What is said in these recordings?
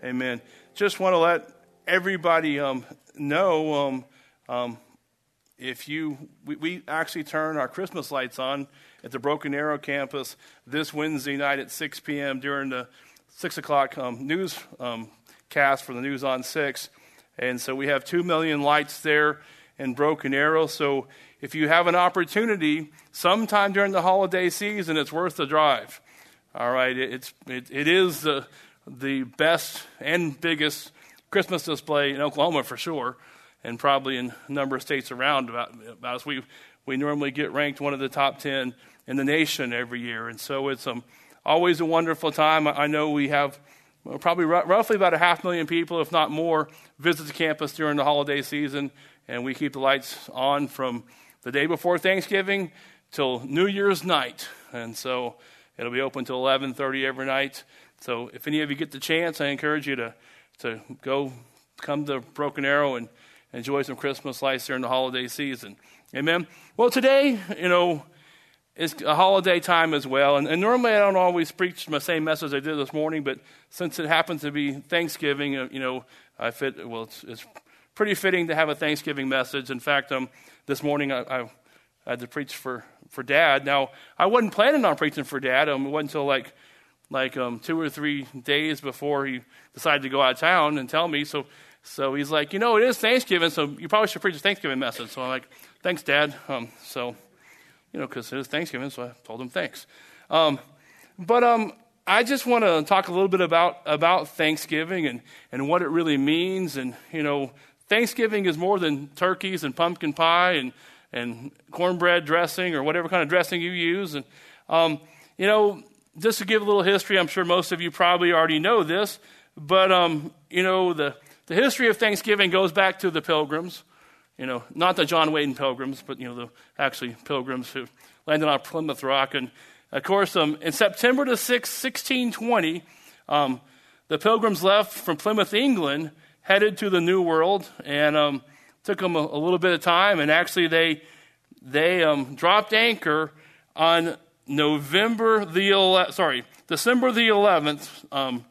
Amen. Just want to let everybody know we actually turn our Christmas lights on at the Broken Arrow campus this Wednesday night at 6 p.m. during the 6 o'clock news cast for the News on 6. And so we have 2 million lights there in Broken Arrow. So if you have an opportunity sometime during the holiday season, it's worth the drive. All right, it is the best and biggest Christmas display in Oklahoma for sure, and probably in a number of states around about us. We normally get ranked one of the top 10 in the nation every year, and so it's always a wonderful time. I know we have probably roughly about 500,000 people, if not more, visit the campus during the holiday season, and we keep the lights on from the day before Thanksgiving till New Year's night, and so it'll be open till 11:30 every night. So if any of you get the chance, I encourage you to come to Broken Arrow and enjoy some Christmas lights during the holiday season. Amen. Well, today, it's a holiday time as well. And normally I don't always preach my same message I did this morning, but since it happens to be Thanksgiving, it's pretty fitting to have a Thanksgiving message. In fact, this morning I had to preach for Dad. Now, I wasn't planning on preaching for Dad. It wasn't until like 2 or 3 days before he decided to go out of town and tell me. So he's like, it is Thanksgiving, so you probably should preach a Thanksgiving message. So I'm like, thanks, Dad. Because it is Thanksgiving, so I told him thanks. But I just want to talk a little bit about Thanksgiving and what it really means. And, Thanksgiving is more than turkeys and pumpkin pie and cornbread dressing or whatever kind of dressing you use. And, just to give a little history, I'm sure most of you probably already know this, but, the history of Thanksgiving goes back to the Pilgrims, not the John Wayne Pilgrims, but, the actually Pilgrims who landed on Plymouth Rock. And, of course, in September the 6th, 1620, the Pilgrims left from Plymouth, England, headed to the New World, and took them a little bit of time, and actually they dropped anchor on December the 11th, on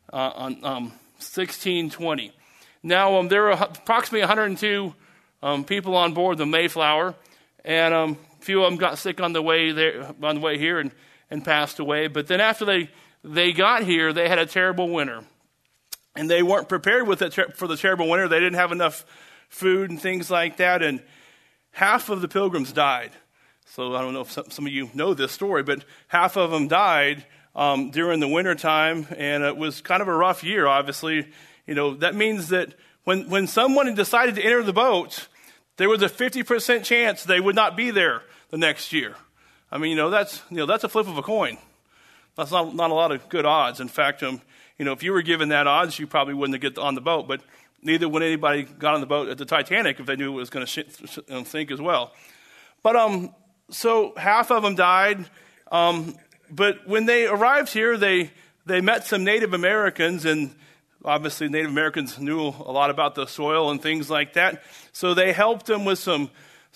1620. Now there were approximately 102 people on board the Mayflower, and a few of them got sick on the way here and passed away. But then after they got here, they had a terrible winter, and they weren't prepared for the terrible winter. They didn't have enough food and things like that, and half of the Pilgrims died. So I don't know if some of you know this story, but half of them died during the wintertime, and it was kind of a rough year, obviously. That means that when someone decided to enter the boat, there was a 50% chance they would not be there the next year. I mean, that's a flip of a coin. That's not a lot of good odds. In fact, if you were given that odds, you probably wouldn't get on the boat, but neither would anybody got on the boat at the Titanic if they knew it was going to sink as well. But so half of them died. But when they arrived here, they met some Native Americans, and obviously Native Americans knew a lot about the soil and things like that. So they helped them with some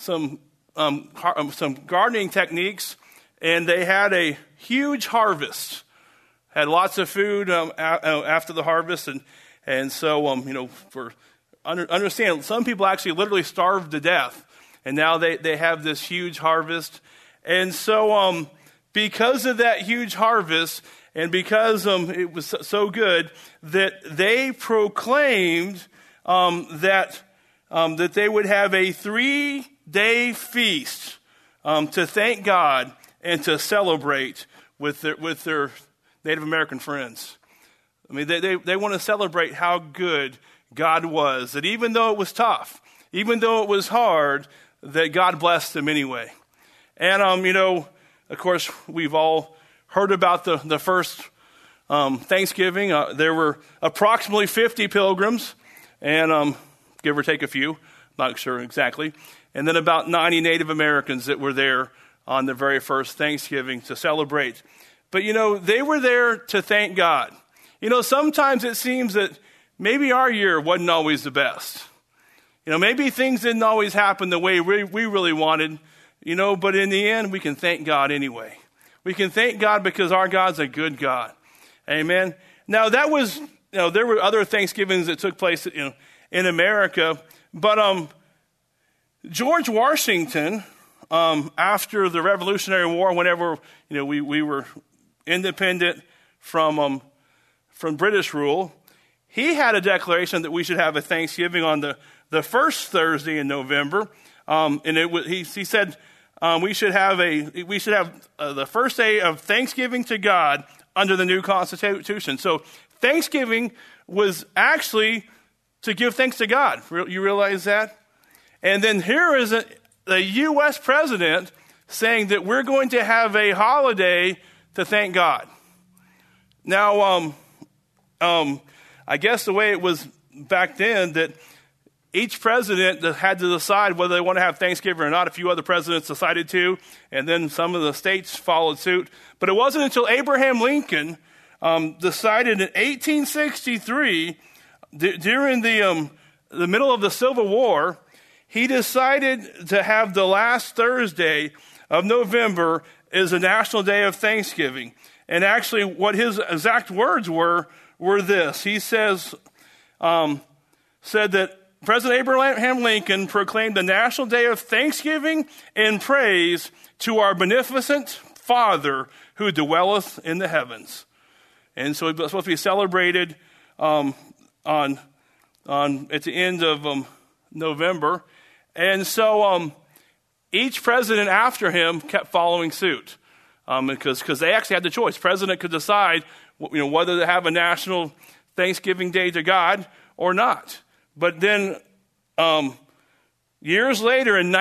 gardening techniques, and they had a huge harvest. Had lots of food after the harvest, and so understand, some people actually literally starved to death, and now they have this huge harvest. And so because of that huge harvest, and because it was so good, that they proclaimed that they would have a 3-day feast to thank God and to celebrate with their Native American friends. I mean, they want to celebrate how good God was, that even though it was tough, even though it was hard, that God blessed them anyway. And, of course, we've all heard about the first Thanksgiving. There were approximately 50 pilgrims, and give or take a few, not sure exactly, and then about 90 Native Americans that were there on the very first Thanksgiving to celebrate. But, they were there to thank God. Sometimes it seems that maybe our year wasn't always the best. Maybe things didn't always happen the way we really wanted, but in the end, we can thank God anyway. We can thank God because our God's a good God. Amen. Now, that was there were other Thanksgivings that took place, in America. But George Washington, after the Revolutionary War, whenever we were independent from British rule, he had a declaration that we should have a Thanksgiving on the first Thursday in November, and he said we should have the first day of Thanksgiving to God under the new Constitution. So Thanksgiving was actually to give thanks to God. You realize that? And then here is the U.S. president saying that we're going to have a holiday to thank God. Now, I guess the way it was back then that each president had to decide whether they want to have Thanksgiving or not. A few other presidents decided to, and then some of the states followed suit. But it wasn't until Abraham Lincoln decided in 1863, during the middle of the Civil War, he decided to have the last Thursday of November as a national day of Thanksgiving. And actually, what his exact words were this. He said that President Abraham Lincoln proclaimed the National Day of Thanksgiving and praise to our beneficent Father who dwelleth in the heavens. And so it's supposed to be celebrated at the end of November. And so each president after him kept following suit because they actually had the choice. The president could decide whether to have a national Thanksgiving Day to God or not. But then years later, in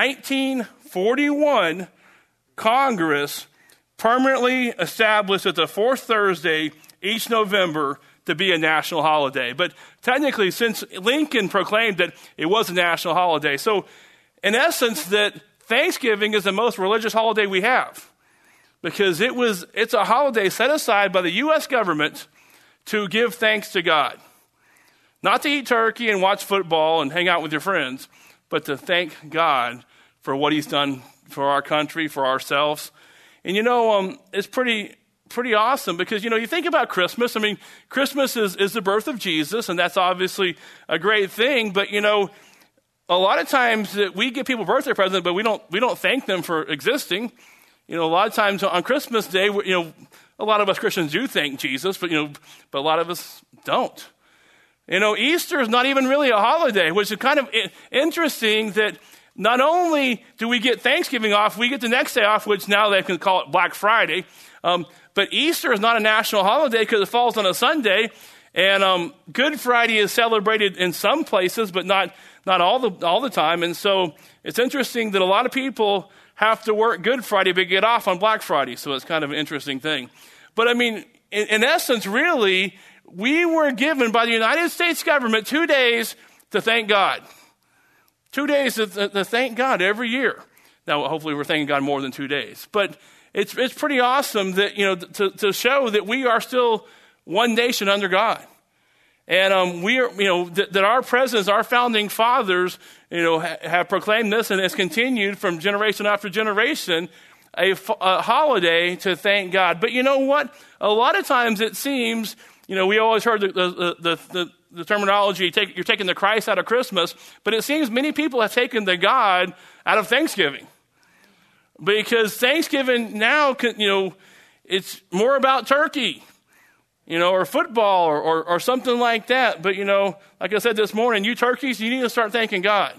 1941, Congress permanently established that the fourth Thursday each November to be a national holiday. But technically, since Lincoln proclaimed that it was a national holiday. So in essence, that Thanksgiving is the most religious holiday we have because it's a holiday set aside by the U.S. government to give thanks to God. Not to eat turkey and watch football and hang out with your friends, but to thank God for what he's done for our country, for ourselves. And it's pretty awesome because, you think about Christmas. I mean, Christmas is the birth of Jesus, and that's obviously a great thing. But, a lot of times that we give people birthday presents, but we don't thank them for existing. A lot of times on Christmas Day, a lot of us Christians do thank Jesus, but a lot of us don't. Easter is not even really a holiday, which is kind of interesting that not only do we get Thanksgiving off, we get the next day off, which now they can call it Black Friday. But Easter is not a national holiday because it falls on a Sunday. And Good Friday is celebrated in some places, but not all the time. And so it's interesting that a lot of people have to work Good Friday but get off on Black Friday. So it's kind of an interesting thing. But I mean, in essence, really, we were given by the United States government 2 days to thank God. 2 days to thank God every year. Now, hopefully we're thanking God more than 2 days. But it's pretty awesome that, to show that we are still one nation under God. And we are, that our presidents, our founding fathers, have proclaimed this, and it's continued from generation after generation, a holiday to thank God. But you know what? A lot of times it seems, we always heard the terminology, you're taking the Christ out of Christmas, but it seems many people have taken the God out of Thanksgiving. Because Thanksgiving now, it's more about turkey, or football or something like that. But, like I said this morning, you turkeys, you need to start thanking God.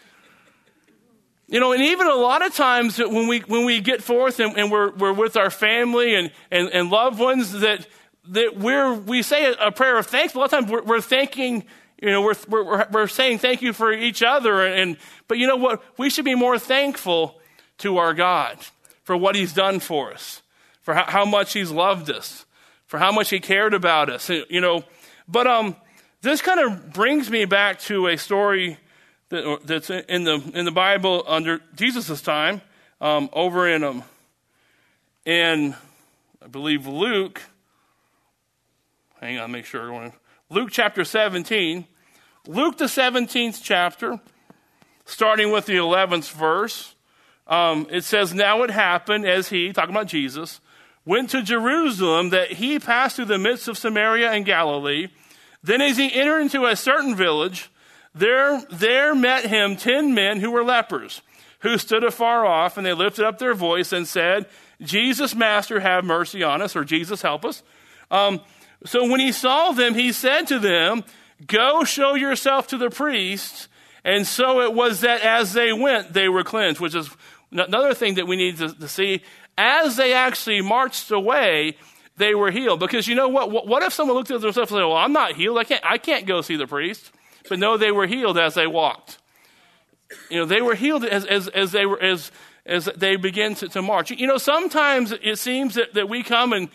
And even a lot of times when we get forth and we're with our family and loved ones that we say a prayer of thanks. A lot of times we're thanking, we're saying thank you for each other. But you know what? We should be more thankful to our God for what he's done for us, for how much he's loved us, for how much he cared about us, But this kind of brings me back to a story that's in the Bible under Jesus' time, over in I believe Luke. Hang on, make sure. Luke chapter 17. Luke the 17th chapter, starting with the 11th verse. It says, "Now it happened as he," talking about Jesus, "went to Jerusalem that he passed through the midst of Samaria and Galilee. Then as he entered into a certain village, there met him 10 men who were lepers, who stood afar off, and they lifted up their voice and said, Jesus, Master, have mercy on us, or Jesus, help us. So when he saw them, he said to them, go show yourself to the priests. And so it was that as they went, they were cleansed, which is another thing that we need to see. As they actually marched away, they were healed. Because you know what? What if someone looked at themselves and said, well, I'm not healed. I can't go see the priest. But no, they were healed as they walked. They were healed as they began to march. Sometimes it seems that we come and,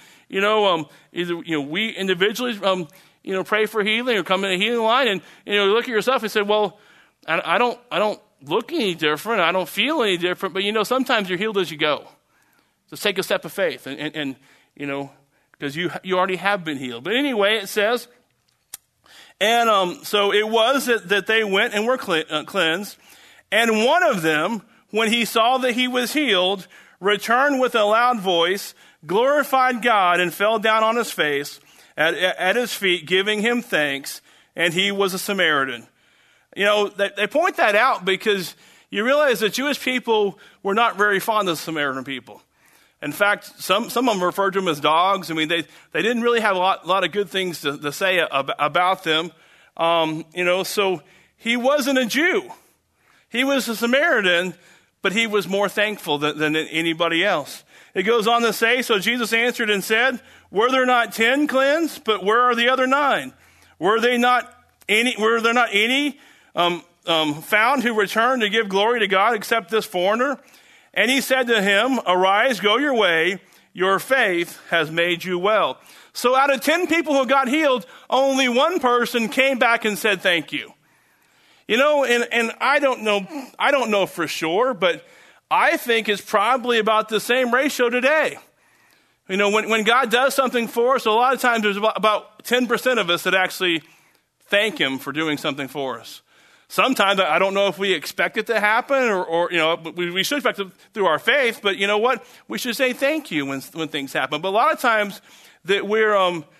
we individually, pray for healing or come in a healing line and, you look at yourself and say, well, I don't look any different. I don't feel any different. But, sometimes you're healed as you go. Just take a step of faith and because you already have been healed. But anyway, it says, and so it was that they went and were cleansed. And one of them, when he saw that he was healed, returned with a loud voice, glorified God, and fell down on his face at his feet, giving him thanks. And he was a Samaritan. They point that out because you realize that Jewish people were not very fond of Samaritan people. In fact, some of them referred to them as dogs. I mean, they didn't really have a lot of good things to say about them. So he wasn't a Jew. He was a Samaritan, but he was more thankful than anybody else. It goes on to say, so Jesus answered and said, were there not 10 cleansed? But where are the other 9? Were there not any found who returned to give glory to God except this foreigner? And he said to him, arise, go your way. Your faith has made you well. So out of 10 people who got healed, only one person came back and said thank you. And I don't know for sure, but I think it's probably about the same ratio today. When God does something for us, a lot of times there's about 10% of us that actually thank him for doing something for us. Sometimes I don't know if we expect it to happen or we should expect it through our faith, but you know what? We should say thank you when things happen. But a lot of times that we're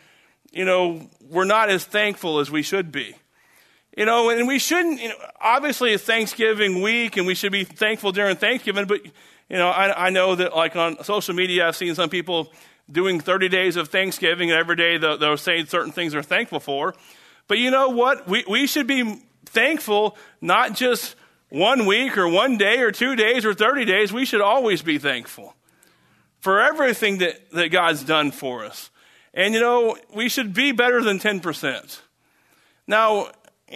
not as thankful as we should be. And we shouldn't, obviously it's Thanksgiving week and we should be thankful during Thanksgiving, but, I know that like on social media, I've seen some people doing 30 days of Thanksgiving and every day they'll say certain things they're thankful for. But you know what? We should be thankful not just 1 week or 1 day or 2 days or 30 days. We should always be thankful for everything that God's done for us. And, we should be better than 10%. Now,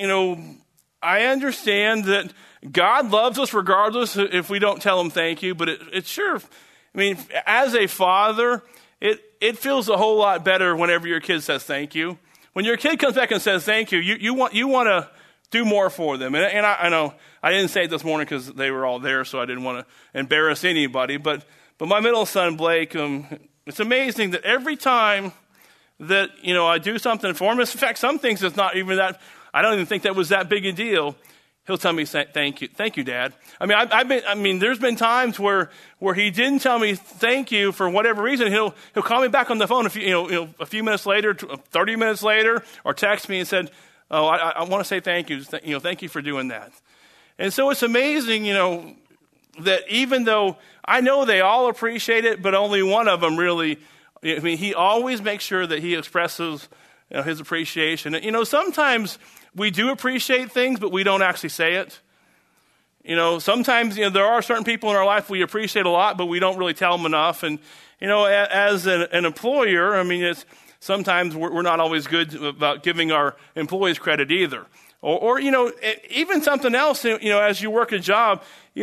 I understand that God loves us regardless if we don't tell him thank you, but it's sure, as a father, it feels a whole lot better whenever your kid says thank you. When your kid comes back and says thank you, you want to do more for them. And I know I didn't say it this morning because they were all there, so I didn't want to embarrass anybody. But my middle son, Blake, it's amazing that every time that, I do something for him, in fact, some things it's not even that, I don't even think that was that big a deal. He'll tell me, thank you, Dad. There's been times where he didn't tell me thank you for whatever reason. He'll call me back on the phone a few minutes later, 30 minutes later, or text me and said, oh, I want to say thank you. Thank you for doing that. And so it's amazing, that even though I know they all appreciate it, but only one of them really, he always makes sure that he expresses his appreciation. Sometimes we do appreciate things, but we don't actually say it. Sometimes, there are certain people in our life we appreciate a lot, but we don't really tell them enough. And, as an employer, it's sometimes we're not always good about giving our employees credit either. Or even something else, as you work a job,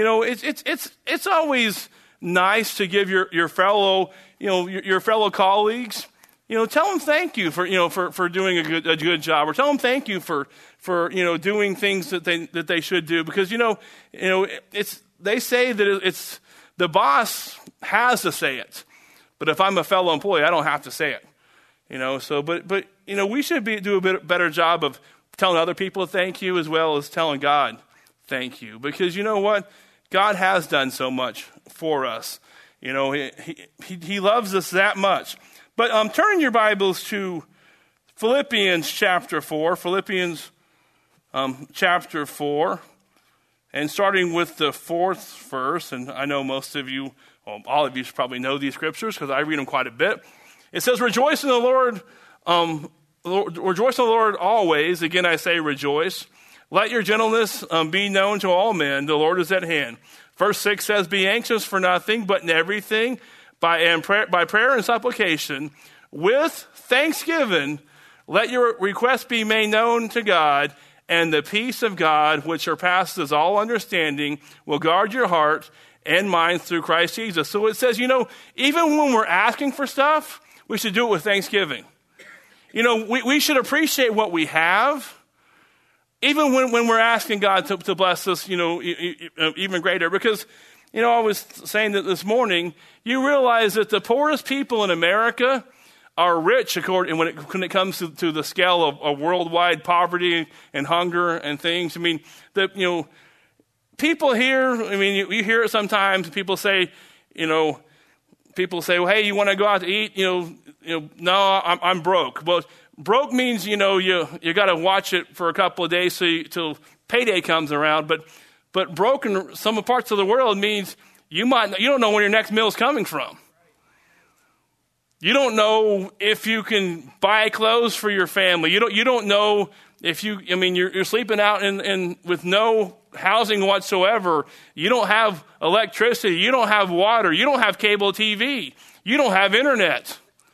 it's always nice to give your fellow, your fellow colleagues, tell them thank you for doing a good job, or tell them thank you for doing things that they should do, because they say that it's the boss has to say it, but if I'm a fellow employee, I don't have to say it. But we should do a bit better job of telling other people thank you as well as telling God thank you, because you know what? God has done so much for us. He loves us that much. But turn your Bibles to Philippians chapter 4. Philippians chapter 4. And starting with the 4th verse, and I know most of you, well, all of you probably know these scriptures because I read them quite a bit. It says, rejoice in the Lord, rejoice in the Lord always. Again, I say rejoice. Let your gentleness be known to all men. The Lord is at hand. Verse 6 says, be anxious for nothing, but in everything, by prayer and supplication, with thanksgiving, let your requests be made known to God, and the peace of God, which surpasses all understanding, will guard your heart and mind through Christ Jesus. So it says, even when we're asking for stuff, we should do it with thanksgiving. We should appreciate what we have, even when we're asking God to bless us, even greater. Because, I was saying that this morning, you realize that the poorest people in America are rich when it comes to the scale of worldwide poverty and hunger and things. People here, you hear it sometimes. People say, well, hey, you want to go out to eat? No, I'm broke. Well, broke means, you got to watch it for a couple of days till payday comes around. But broke in some parts of the world means you don't know where your next meal is coming from. You don't know if you can buy clothes for your family. You don't know if you're sleeping out in with no housing whatsoever. You don't have electricity. You don't have water. You don't have cable TV. You don't have internet.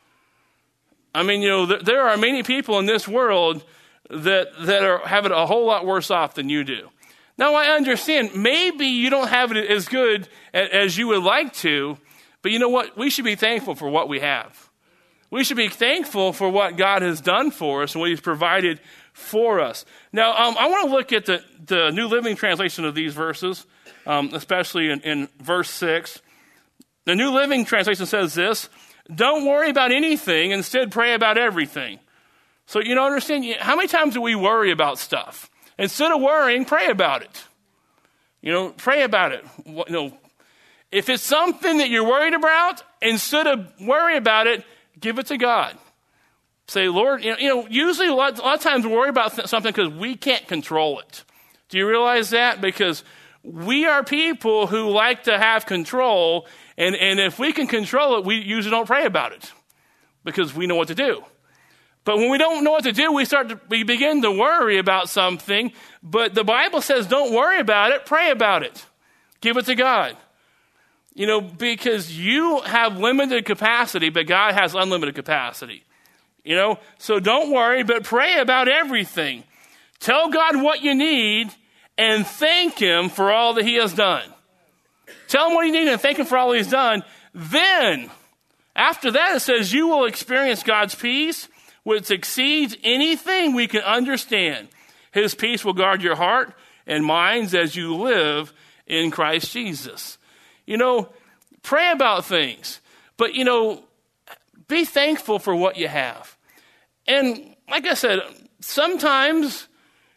There are many people in this world that are having a whole lot worse off than you do. Now, I understand maybe you don't have it as good as you would like to, but you know what? We should be thankful for what we have. We should be thankful for what God has done for us and what he's provided for us. Now, I want to look at the New Living Translation of these verses, especially in verse 6. The New Living Translation says this, don't worry about anything, instead pray about everything. So, understand, how many times do we worry about stuff? Instead of worrying, pray about it. Pray about it. If it's something that you're worried about, instead of worry about it, give it to God. Say, Lord, usually a lot of times we worry about something because we can't control it. Do you realize that? Because we are people who like to have control, and if we can control it, we usually don't pray about it because we know what to do. But when we don't know what to do, we begin to worry about something. But the Bible says don't worry about it, pray about it. Give it to God. Because you have limited capacity, but God has unlimited capacity. So don't worry, but pray about everything. Tell God what you need and thank him for all that he has done. Tell him what you need and thank him for all he's done. Then, after that, it says you will experience God's peace, which exceeds anything we can understand. His peace will guard your heart and minds as you live in Christ Jesus. Pray about things, but, be thankful for what you have. And like I said, sometimes,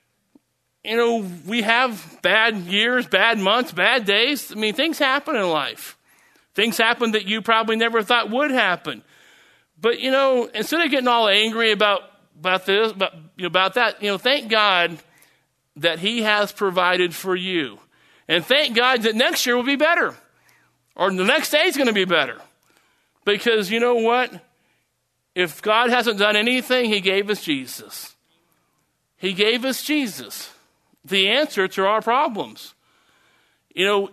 we have bad years, bad months, bad days. Things happen in life. Things happen that you probably never thought would happen. But, instead of getting all angry about that, thank God that he has provided for you. And thank God that next year will be better. Or the next day is going to be better. Because you know what? If God hasn't done anything, he gave us Jesus. He gave us Jesus, the answer to our problems. We're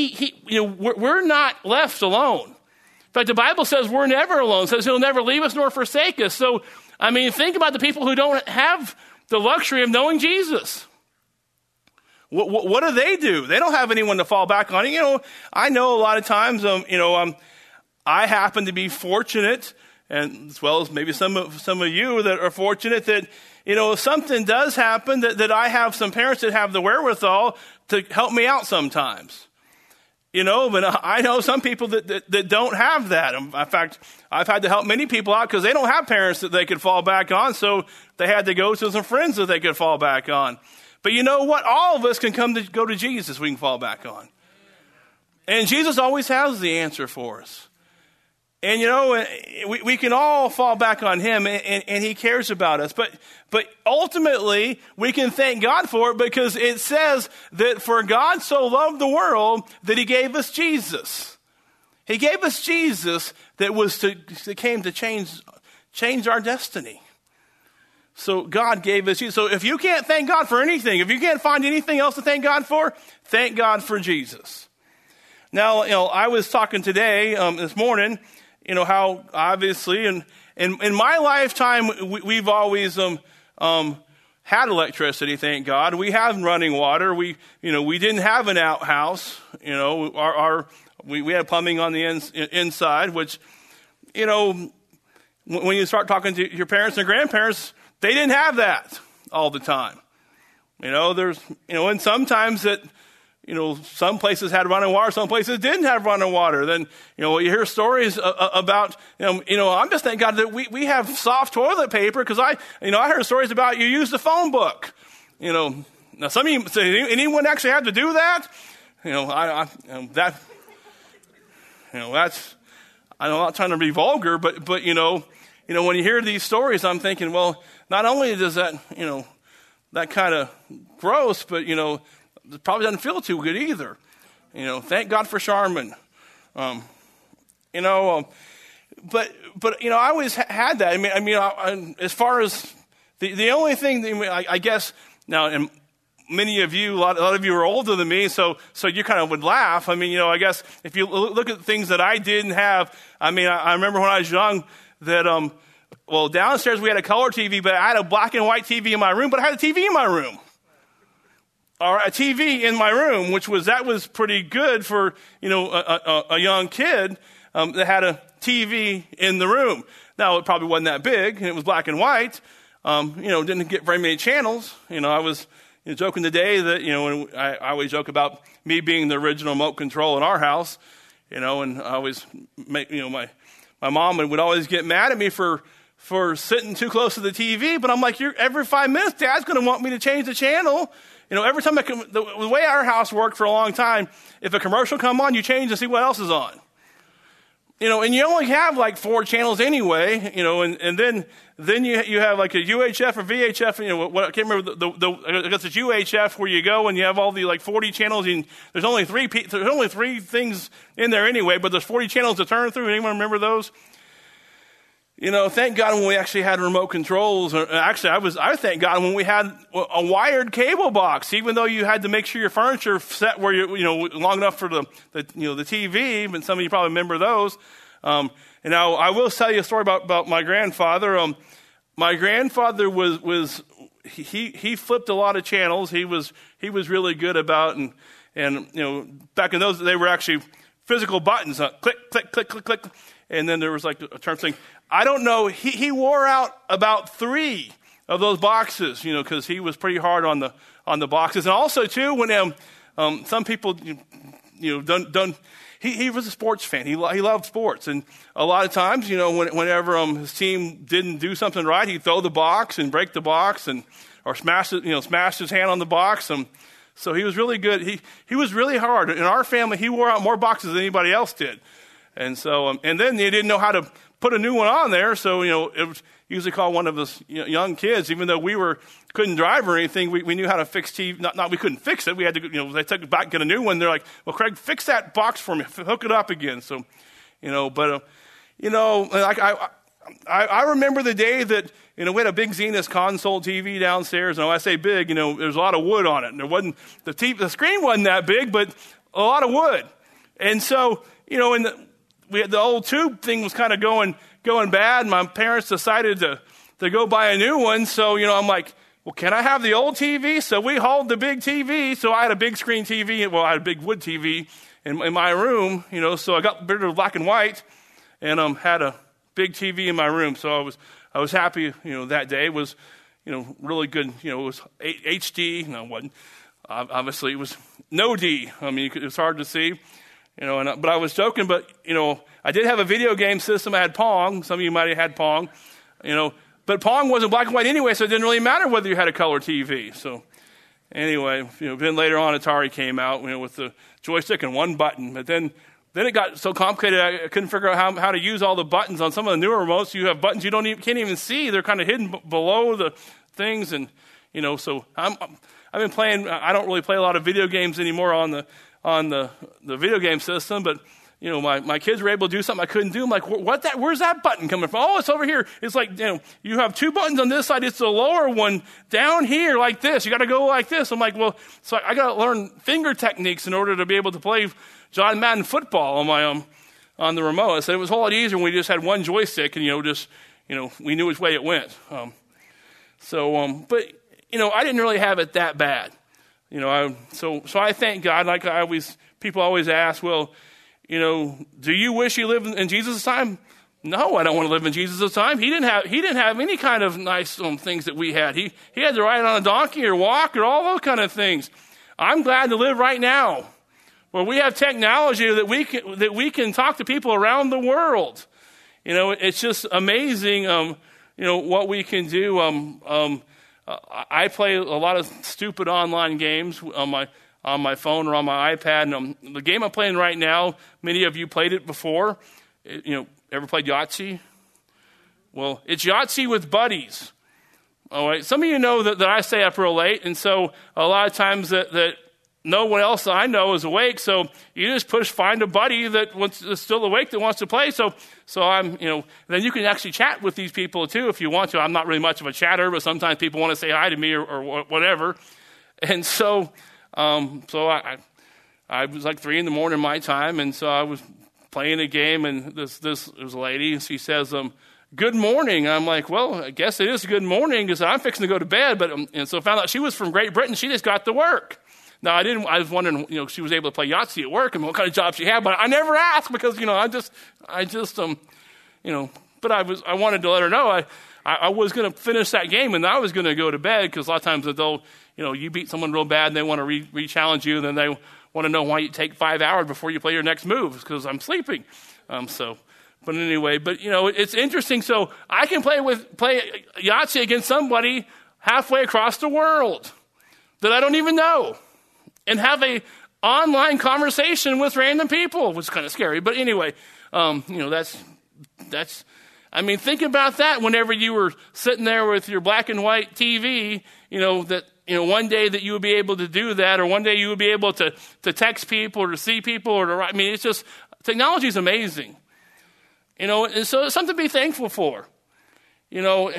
not left alone. In fact, the Bible says we're never alone. It says he'll never leave us nor forsake us. So, think about the people who don't have the luxury of knowing Jesus. What do? They don't have anyone to fall back on. I know a lot of times, I happen to be fortunate, and as well as maybe some of you that are fortunate that, if something does happen, that I have some parents that have the wherewithal to help me out sometimes. But I know some people that don't have that. In fact, I've had to help many people out because they don't have parents that they could fall back on, so they had to go to some friends that they could fall back on. But you know what? All of us can go to Jesus we can fall back on. And Jesus always has the answer for us. And, we can all fall back on him, and he cares about us. But ultimately, we can thank God for it, because it says that for God so loved the world that he gave us Jesus. He gave us Jesus that came to change our destiny. So God gave us Jesus. So if you can't thank God for anything, if you can't find anything else to thank God for, thank God for Jesus. Now, I was talking today, this morning, how obviously, and in my lifetime, we've always had electricity, thank God. We have running water. We didn't have an outhouse. We had plumbing on the inside, which, when you start talking to your parents and grandparents, they didn't have that all the time. And sometimes that, some places had running water, some places didn't have running water. Then, you hear stories about, I'm just thank God that we have soft toilet paper, because I heard stories about you use the phone book. Now some of you say, anyone actually had to do that? That's, I'm not trying to be vulgar, but when you hear these stories, I'm thinking, well, not only does that, that kind of gross, but, it probably doesn't feel too good either. Thank God for Charmin. But I always had that. As far as the only thing, I guess now, and many of you, a lot of you are older than me, so you kind of would laugh. I guess if you look at things that I didn't have, I remember when I was young that, downstairs we had a color TV, but I had a black and white TV in my room, but I had a TV in my room. Or a TV in my room, that was pretty good for, a young kid, that had a TV in the room. Now, it probably wasn't that big, and it was black and white, didn't get very many channels. I was joking today that, I always joke about me being the original remote control in our house, and I always make, my mom would always get mad at me for sitting too close to the TV, but I'm like, every 5 minutes, Dad's going to want me to change the channel. Every time the way our house worked for a long time, if a commercial come on, you change and see what else is on. And you only have like 4 channels anyway, and then you have like a UHF or VHF, I can't remember I guess it's UHF where you go and you have all the like 40 channels, and there's only three things in there anyway, but there's 40 channels to turn through. Anyone remember those? Thank God when we actually had remote controls. Actually, I thank God when we had a wired cable box, even though you had to make sure your furniture set where long enough for the TV. And some of you probably remember those. And now I will tell you a story about my grandfather. My grandfather he flipped a lot of channels. He was really good about and back in those they were actually physical buttons. Click, click, click, click, click. And then there was like a term thing. I don't know. He wore out about 3 of those boxes, because he was pretty hard on the boxes. And also too, when some people, don't. He was a sports fan. He loved sports, and a lot of times, whenever his team didn't do something right, he'd throw the box and break the box, or smash his hand on the box. So he was really good. He was really hard. In our family, he wore out more boxes than anybody else did. And so, and then they didn't know how to put a new one on there. So, it was usually called one of us young kids, even though we couldn't drive or anything, we knew how to fix TV. Not we couldn't fix it. We had to, they took it back, get a new one. They're like, well, Craig, fix that box for me, hook it up again. So, I remember the day that, we had a big Zenith console TV downstairs. And when I say big, there's a lot of wood on it. And there wasn't, the screen wasn't that big, but a lot of wood. And so, we had the old tube thing was kind of going bad. My parents decided to go buy a new one. So, I'm like, well, can I have the old TV? So we hauled the big TV. So I had a big screen TV. Well, I had a big wood TV in my room, so I got rid of black and white and had a big TV in my room. So I was happy, that day was, really good. It was HD. No, it wasn't. Obviously, it was no D. It was hard to see. But I was joking, but, I did have a video game system. I had Pong. Some of you might have had Pong, but Pong wasn't black and white anyway, so it didn't really matter whether you had a color TV. So anyway, then later on Atari came out, with the joystick and one button. But then then it got so complicated I couldn't figure out how to use all the buttons on some of the newer remotes. You have buttons you can't even see. They're kind of hidden below the things, and so I've been playing. I don't really play a lot of video games anymore on the video game system, but my kids were able to do something I couldn't do. I'm like, where's that button coming from? Oh, it's over here. It's like, you have two buttons on this side. It's the lower one down here like this. You got to go like this. I'm like, well, so I got to learn finger techniques in order to be able to play John Madden football on my on the remote. I said it was a whole lot easier when we just had one joystick and we knew which way it went. But I didn't really have it that bad. So I thank God. Like people always ask, well, do you wish you lived in Jesus' time? No, I don't want to live in Jesus' time. He didn't have any kind of nice things that we had. He had to ride on a donkey or walk or all those kind of things. I'm glad to live right now, where we have technology that we can talk to people around the world. It's just amazing. What we can do. I play a lot of stupid online games on my phone or on my iPad. And the game I'm playing right now, many of you played it before. Ever played Yahtzee? Well, it's Yahtzee with buddies. All right. Some of you know that I stay up real late, and so a lot of times that no one else that I know is awake. So you just find a buddy that's still awake that wants to play. So I'm, then you can actually chat with these people too if you want to. I'm not really much of a chatter, but sometimes people want to say hi to me or whatever. And so I was like 3 a.m. my time, and so I was playing a game, and this was a lady, and she says, "Good morning." I'm like, well, I guess it is good morning because I'm fixing to go to bed. But and so I found out she was from Great Britain. She just got to work. Now I was wondering, she was able to play Yahtzee at work and what kind of job she had, but I never asked because but I wanted to let her know I was going to finish that game and I was going to go to bed because a lot of times they'll, you beat someone real bad and they want to re-challenge you, and then they want to know why you take 5 hours before you play your next move because I'm sleeping. But anyway, it's interesting. So I can play Yahtzee against somebody halfway across the world that I don't even know, and have a online conversation with random people, which is kind of scary. But anyway, that's. Think about that. Whenever you were sitting there with your black and white TV, one day that you would be able to do that, or one day you would be able to text people or to see people or to write. It's just technology is amazing. And so it's something to be thankful for. Do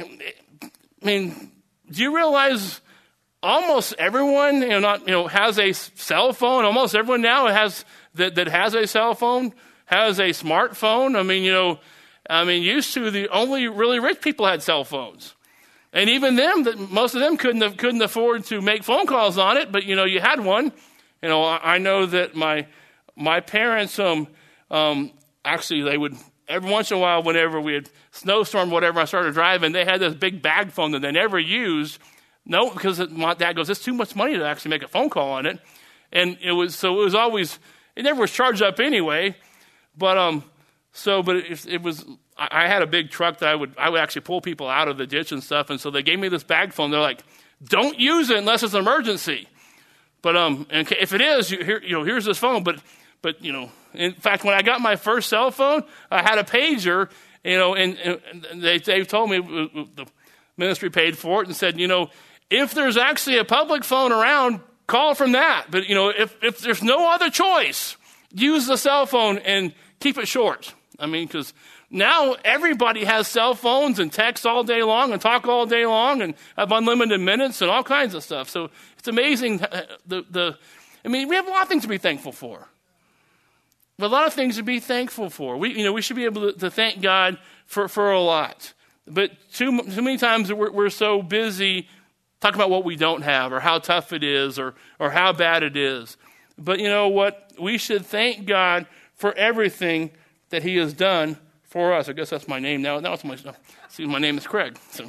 you realize almost everyone, has a cell phone? Almost everyone now that has a cell phone has a smartphone. Used to the only really rich people had cell phones, and even most of them couldn't afford to make phone calls on it. But you had one. I know that my parents actually they would. Every once in a while, whenever we had snowstorm, whatever, I started driving, they had this big bag phone that they never used. No, because my dad goes, it's too much money to actually make a phone call on it. And it never was charged up anyway. But it was, I had a big truck that I would actually pull people out of the ditch and stuff. And so they gave me this bag phone. They're like, don't use it unless it's an emergency. But, and if it is, here's this phone. But, in fact, when I got my first cell phone, I had a pager, and they told me the ministry paid for it and said, if there's actually a public phone around, call from that. But, if there's no other choice, use the cell phone and keep it short. Because now everybody has cell phones and text all day long and talk all day long and have unlimited minutes and all kinds of stuff. So it's amazing. We have a lot of things to be thankful for. A lot of things to be thankful for. We should be able to thank God for a lot. But too many times we're so busy talking about what we don't have or how tough it is or how bad it is. But you know what? We should thank God for everything that He has done for us. I guess that's my name now. Now it's my name is Craig. So,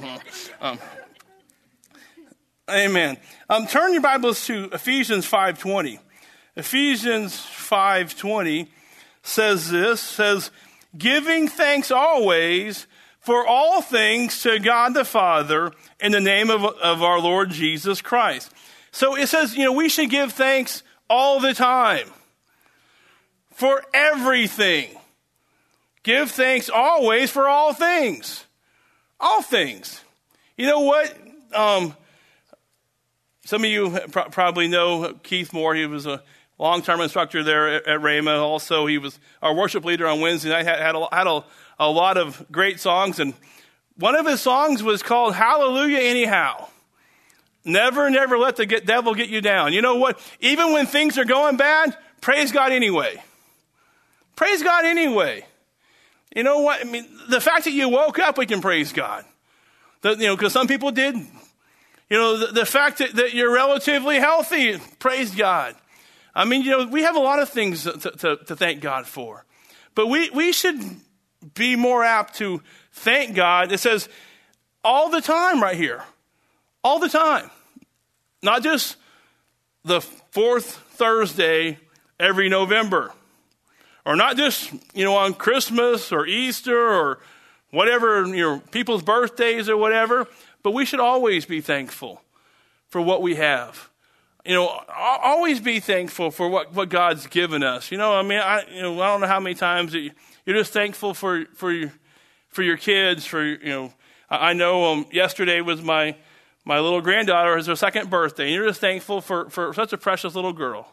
amen. Turn your Bibles to Ephesians 5:20. Ephesians 5:20 says, giving thanks always for all things to God the Father in the name of our Lord Jesus Christ. So it says, we should give thanks all the time for everything. Give thanks always for all things. All things. You know what? Some of you probably know Keith Moore. He was a long-term instructor there at Rhema. Also, he was our worship leader on Wednesday night. Had a lot of great songs, and one of his songs was called "Hallelujah Anyhow." Never let the devil get you down. You know what? Even when things are going bad, praise God anyway. Praise God anyway. You know what? I mean, the fact that you woke up, we can praise God. Because some people did. The fact that you're relatively healthy, praise God. I mean, we have a lot of things to thank God for. But we should be more apt to thank God. It says all the time right here. All the time. Not just the fourth Thursday every November. Or not just, on Christmas or Easter or whatever, people's birthdays or whatever. But we should always be thankful for what we have. Always be thankful for what God's given us. I don't know how many times that you're just thankful for your kids. I know yesterday was my little granddaughter, it's her second birthday, and you're just thankful for such a precious little girl.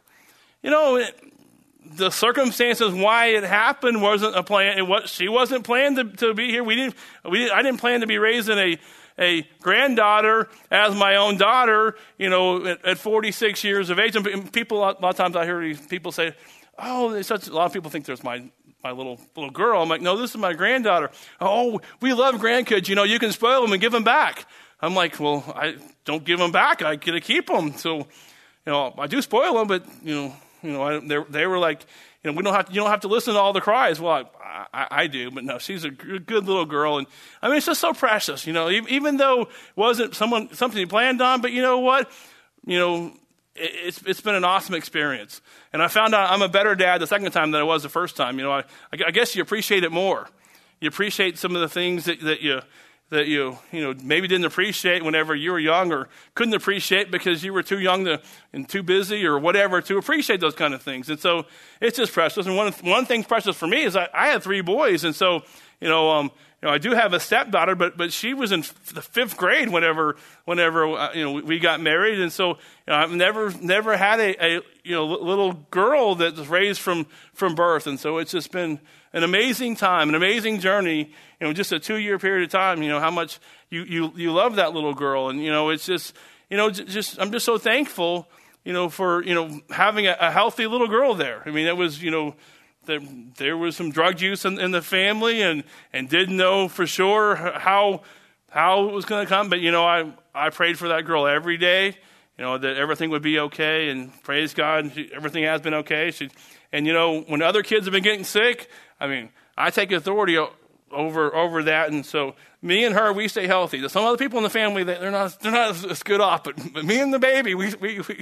The circumstances why it happened wasn't a plan. She wasn't planned to be here. I didn't plan to be raising a granddaughter as my own daughter, at 46 years of age. And people, a lot of times I hear these people say, "Oh, a lot of people think there's my little girl." I'm like, "No, this is my granddaughter." "Oh, we love grandkids. You can spoil them and give them back." I'm like, "Well, I don't give them back. I get to keep them." So, I do spoil them, but they were like, you don't have to listen to all the cries. Well, I do, but no, she's a good little girl, and I mean, it's just so precious. Even though it wasn't something you planned on, but you know what, it's been an awesome experience, and I found out I'm a better dad the second time than I was the first time. I guess you appreciate it more. You appreciate some of the things that you maybe didn't appreciate whenever you were young, or couldn't appreciate because you were too young and too busy or whatever to appreciate those kind of things. And so it's just precious. And one thing precious for me is I had 3 boys, and so I do have a stepdaughter, but she was in the 5th grade whenever we got married, and so I've never had a little girl that was raised from birth, and so it's just been an amazing time, an amazing journey. Just a 2-year period of time. How much you love that little girl, and it's just I'm just so thankful for having a healthy little girl there. I mean, it was there was some drug use in the family, and didn't know for sure how it was going to come. But I prayed for that girl every day. That everything would be okay, and praise God, everything has been okay. And when other kids have been getting sick, I mean, I take authority over that, and so me and her, we stay healthy. Some other people in the family, they're not as good off, but me and the baby, we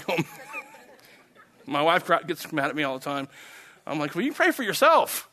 my wife gets mad at me all the time. I'm like, "Well, you pray for yourself,"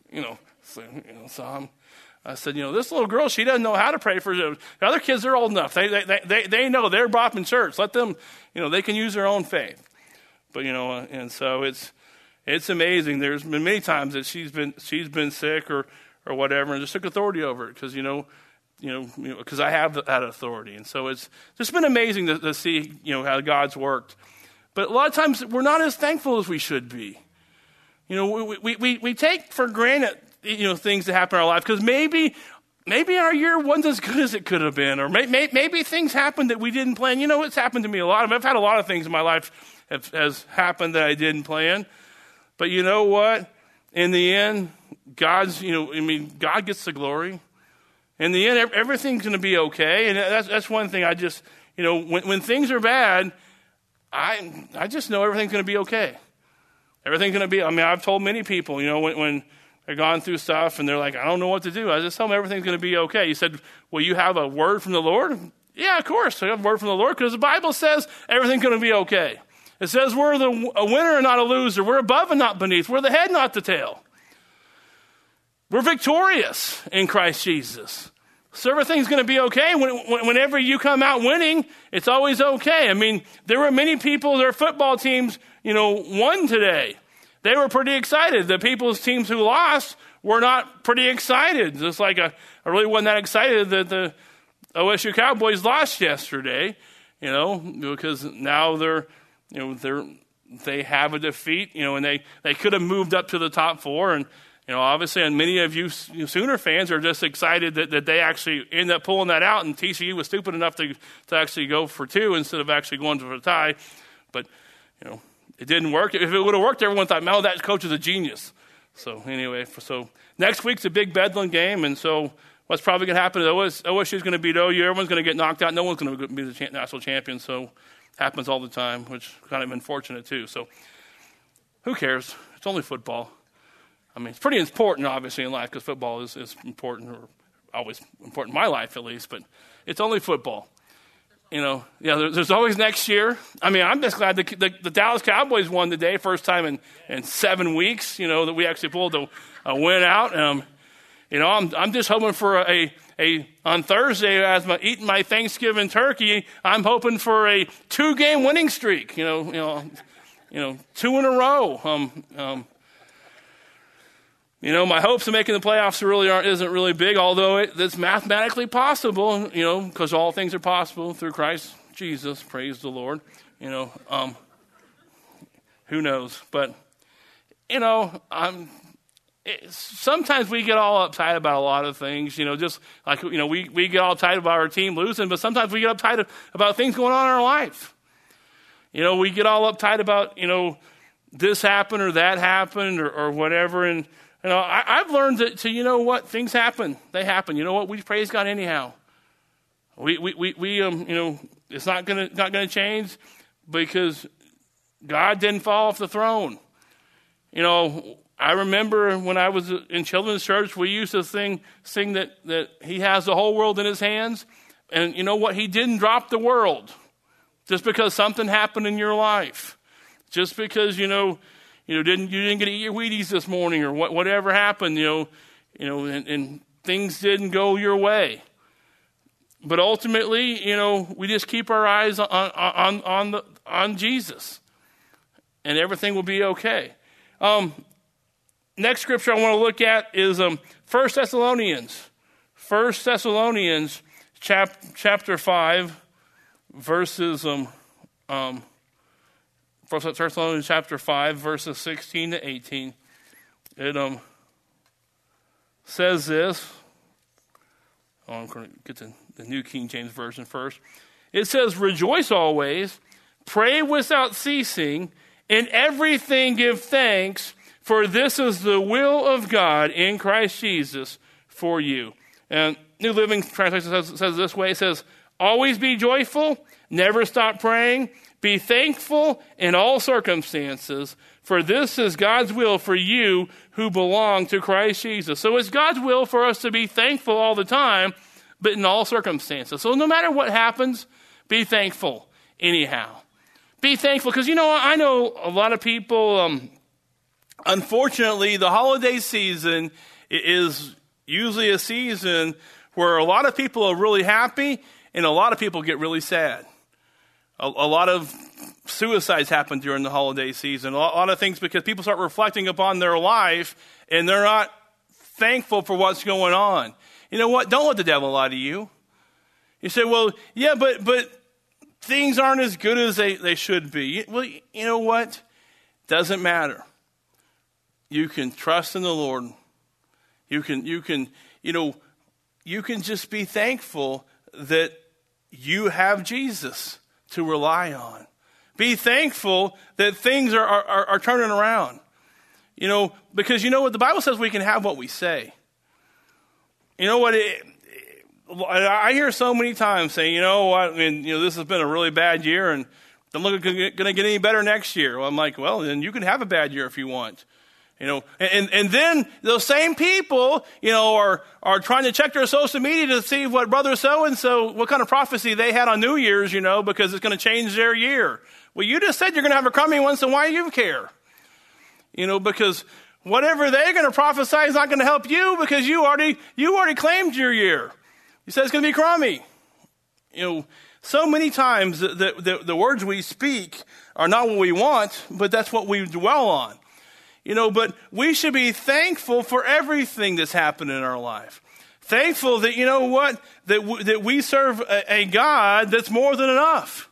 So I said, this little girl, she doesn't know how to pray for the other kids. They're old enough. They know they're brought up in church. Let them, they can use their own faith. But and so it's amazing. There's been many times that she's been sick or whatever, and just took authority over it because because I have that authority, and so it's just been amazing to see how God's worked. But a lot of times we're not as thankful as we should be. We take for granted things that happen in our life because maybe our year wasn't as good as it could have been, or maybe things happened that we didn't plan. It's happened to me a lot. I've had a lot of things in my life has happened that I didn't plan. But you know what? In the end, God gets the glory. In the end, everything's going to be okay. And that's one thing I just, when things are bad, I just know everything's going to be okay. Everything's going to be, I've told many people, when they're going through stuff and they're like, "I don't know what to do," I just tell them everything's going to be okay. You said, "Well, you have a word from the Lord?" Yeah, of course. I have a word from the Lord because the Bible says everything's going to be okay. It says we're a winner and not a loser. We're above and not beneath. We're the head, not the tail. We're victorious in Christ Jesus. So everything's going to be okay. Whenever you come out winning, it's always okay. I mean, there were many people, their football teams, won today. they were pretty excited. The people's teams who lost were not pretty excited. Just like I really wasn't that excited that the OSU Cowboys lost yesterday, because now they have a defeat, and they could have moved up to the top four. And, obviously, and many of you Sooner fans are just excited that they actually end up pulling that out, and TCU was stupid enough to actually go for two instead of actually going for a tie. But, it didn't work. If it would have worked, everyone thought, "Mel, that coach is a genius." So anyway, so next week's a big Bedlam game, and so what's probably going to happen is OSU is going to beat OU. Everyone's going to get knocked out. No one's going to be the national champion. So happens all the time, which is kind of unfortunate too. So who cares? It's only football. I mean, it's pretty important, obviously, in life because football is important, or always important in my life at least, but it's only football. There's always next year. I mean, I'm just glad the Dallas Cowboys won today, first time in 7 weeks, that we actually pulled a win out. I'm just hoping for on Thursday, as I'm eating my Thanksgiving turkey, I'm hoping for a 2-game winning streak, 2 in a row. My hopes of making the playoffs isn't really big, although it's mathematically possible, because all things are possible through Christ Jesus. Praise the Lord. Who knows? But, sometimes we get all uptight about a lot of things, just like, we get all uptight about our team losing, but sometimes we get uptight about things going on in our life. We get all uptight about, this happened or that happened or whatever, and I've learned that things happen. They happen. We praise God anyhow. We it's not gonna change because God didn't fall off the throne. I remember when I was in children's church, we used to sing that He has the whole world in His hands, and you know what? He didn't drop the world just because something happened in your life, just because you didn't get to eat your Wheaties this morning or whatever happened, and things didn't go your way. But ultimately, we just keep our eyes on Jesus, and everything will be okay. Next scripture I want to look at is 1 Thessalonians. 1 Thessalonians chapter 5, verses 1 Thessalonians chapter 5, verses 16 to 18. It says this. I'm going to get the New King James Version first. It says, "Rejoice always, pray without ceasing, in everything give thanks, for this is the will of God in Christ Jesus for you." And New Living Translation says this way. It says, "Always be joyful, never stop praying, be thankful in all circumstances, for this is God's will for you who belong to Christ Jesus." So it's God's will for us to be thankful all the time, but in all circumstances. So no matter what happens, be thankful anyhow. Be thankful, because I know a lot of people, unfortunately, the holiday season is usually a season where a lot of people are really happy and a lot of people get really sad. A lot of suicides happen during the holiday season. A lot of things because people start reflecting upon their life and they're not thankful for what's going on. You know what? Don't let the devil lie to you. You say, well, yeah, but things aren't as good as they should be. Well, you know what? Doesn't matter. You can trust in the Lord. You can just be thankful that you have Jesus to rely on. Be thankful that things are turning around. Because what the Bible says, we can have what we say. You know what? I hear so many times saying, this has been a really bad year and don't look going to get any better next year. Well, I'm like, well, then you can have a bad year if you want. And then those same people, are trying to check their social media to see what brother so-and-so, what kind of prophecy they had on New Year's, because it's going to change their year. Well, you just said you're going to have a crummy one, so why do you care? Because whatever they're going to prophesy is not going to help you because you already claimed your year. You said it's going to be crummy. So many times the words we speak are not what we want, but that's what we dwell on. but we should be thankful for everything that's happened in our life. Thankful that, that we serve a God that's more than enough.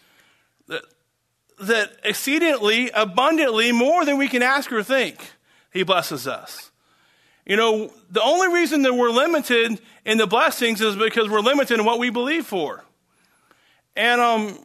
That exceedingly, abundantly, more than we can ask or think, he blesses us. The only reason that we're limited in the blessings is because we're limited in what we believe for. And,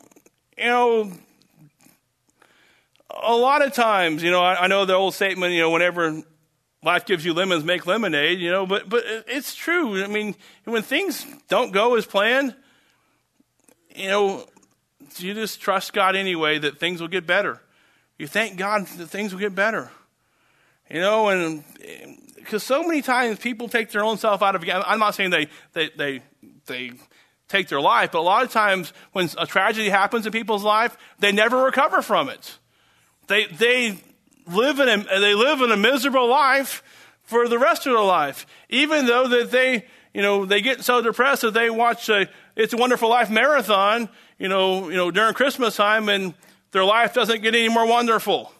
a lot of times, I know the old statement, whenever life gives you lemons, make lemonade, but it's true. I mean, when things don't go as planned, you just trust God anyway that things will get better. You thank God that things will get better. And because so many times people take their own self out of, I'm not saying they take their life, but a lot of times when a tragedy happens in people's life, they never recover from it. They live in a miserable life for the rest of their life, even though that they get so depressed that they watch It's a Wonderful Life marathon, during Christmas time, and their life doesn't get any more wonderful.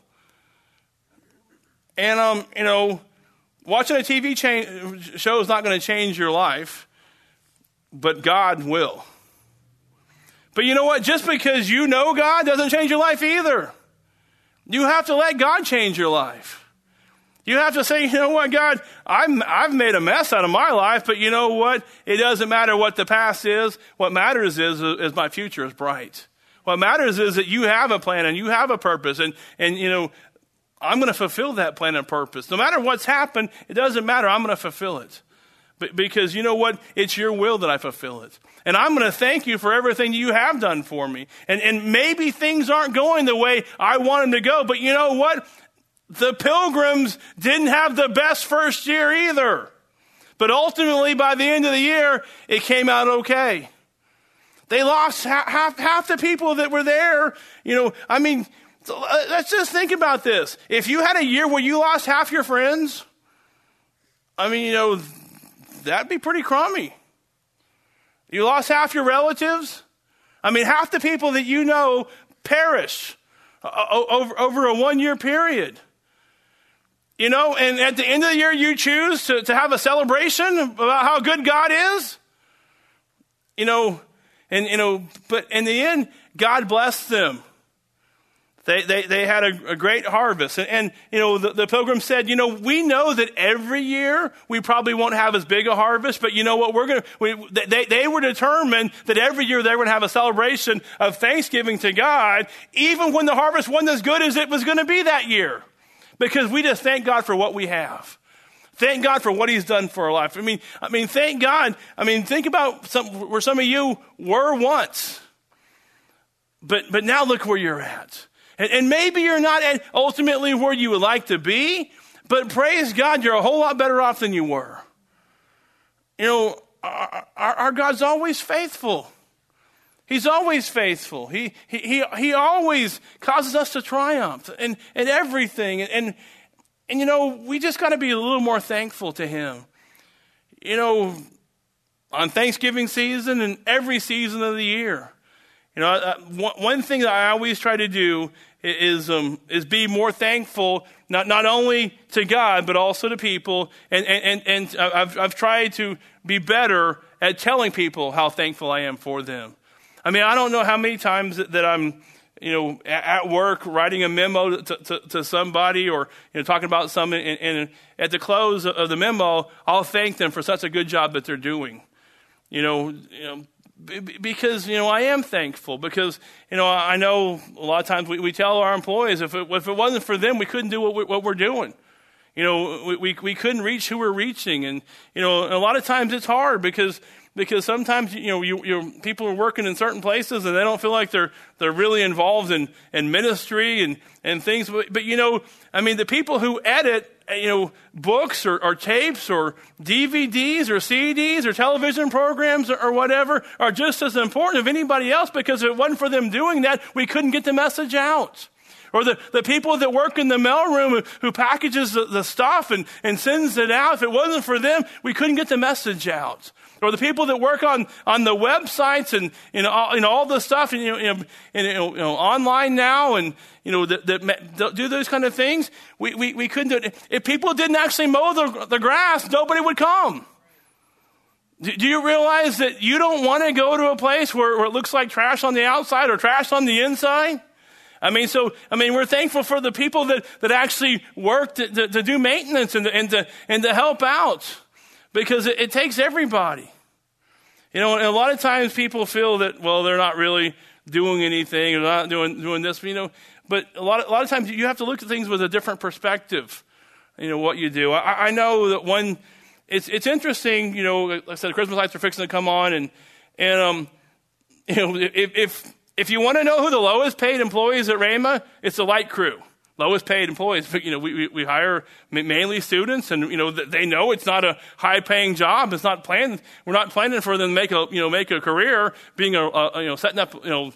And watching a TV show is not going to change your life, but God will. But you know what? Just because you know God doesn't change your life either. You have to let God change your life. You have to say, what, God, I've made a mess out of my life, but you know what? It doesn't matter what the past is. What matters is my future is bright. What matters is that you have a plan and you have a purpose, and I'm going to fulfill that plan and purpose. No matter what's happened, it doesn't matter. I'm going to fulfill it. Because you know what? It's your will that I fulfill it. And I'm going to thank you for everything you have done for me. And maybe things aren't going the way I want them to go. But you know what? The Pilgrims didn't have the best first year either. But ultimately, by the end of the year, it came out okay. They lost half the people that were there. So let's just think about this. If you had a year where you lost half your friends, that'd be pretty crummy. You lost half your relatives. Half the people that perish over a 1 year period. And at the end of the year, you choose to have a celebration about how good God is. But in the end, God blessed them. They had a great harvest. And the Pilgrims said, we know that every year we probably won't have as big a harvest, but you know what? They were determined that every year they were going to have a celebration of thanksgiving to God, even when the harvest wasn't as good as it was going to be that year. Because we just thank God for what we have. Thank God for what he's done for our life. Thank God. Think about where some of you were once. But now look where you're at. And maybe you're not ultimately where you would like to be, but praise God, you're a whole lot better off than you were. Our God's always faithful. He's always faithful. He always causes us to triumph in everything. And we just got to be a little more thankful to him. On Thanksgiving season and every season of the year. One thing that I always try to do is be more thankful, not only to God, but also to people. And I've tried to be better at telling people how thankful I am for them. I don't know how many times that I'm, at work writing a memo to somebody or, talking about something. And at the close of the memo, I'll thank them for such a good job that they're doing. Because, I am thankful because, I know a lot of times we tell our employees if it wasn't for them, we couldn't do what we're doing. We couldn't reach who we're reaching. And, a lot of times it's hard because sometimes, people are working in certain places and they don't feel like they're really involved in ministry and things. But the people who edit, books or tapes or DVDs or CDs or television programs or whatever are just as important as anybody else, because if it wasn't for them doing that, we couldn't get the message out. Or the people that work in the mailroom who packages the stuff and sends it out. If it wasn't for them, we couldn't get the message out. Or the people that work on the websites and all the stuff and online now and that do those kind of things, we couldn't do it. If people didn't actually mow the grass, nobody would come. Do you realize that you don't want to go to a place where it looks like trash on the outside or trash on the inside? We're thankful for the people that actually work to do maintenance and to help out, because it takes everybody. And a lot of times people feel that, well, they're not really doing anything or not doing this, but a lot of times you have to look at things with a different perspective, what you do. I know that one, it's interesting, like I said, the Christmas lights are fixing to come on and if you want to know who the lowest paid employees at Rhema, it's the light crew. Lowest paid employees. But, we hire mainly students, and they know it's not a high paying job. It's not planned. We're not planning for them to make a career being setting up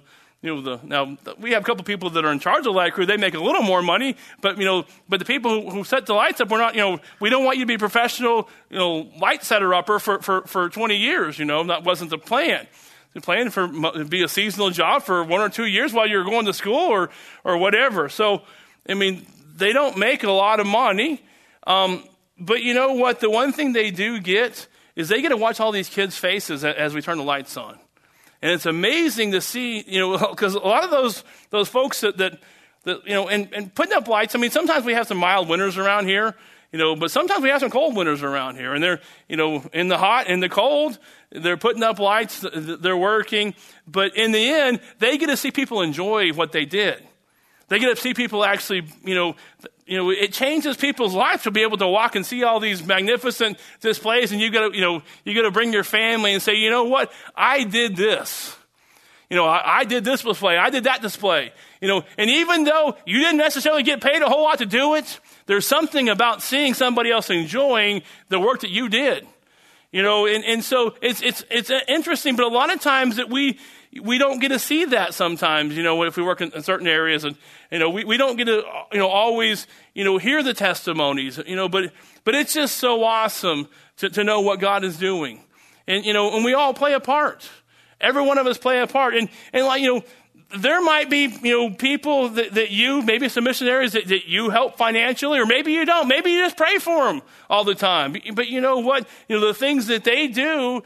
now we have a couple people that are in charge of the light crew. They make a little more money, but but the people who set the lights up, we're not we don't want you to be a professional light setter upper for 20 years. That wasn't the plan. The plan to be a seasonal job for 1 or 2 years while you're going to school or whatever. So. They don't make a lot of money, but you know what? The one thing they do get is they get to watch all these kids' faces as we turn the lights on. And it's amazing to see, because a lot of those folks that and putting up lights, sometimes we have some mild winters around here, but sometimes we have some cold winters around here. And they're, in the hot and the cold, they're putting up lights, they're working. But in the end, they get to see people enjoy what they did. They get to see people actually, it changes people's lives to be able to walk and see all these magnificent displays, and you got to bring your family and say, you know what, I did this. I did this display, I did that display. And even though you didn't necessarily get paid a whole lot to do it, there's something about seeing somebody else enjoying the work that you did. And so it's interesting, but a lot of times that we don't get to see that sometimes, if we work in certain areas, and, we don't get to, always, hear the testimonies, but it's just so awesome to know what God is doing. And, and we all play a part. Every one of us play a part. And there might be, people that you, maybe some missionaries that you help financially, or maybe you don't. Maybe you just pray for them all the time. But you know what? The things that they do,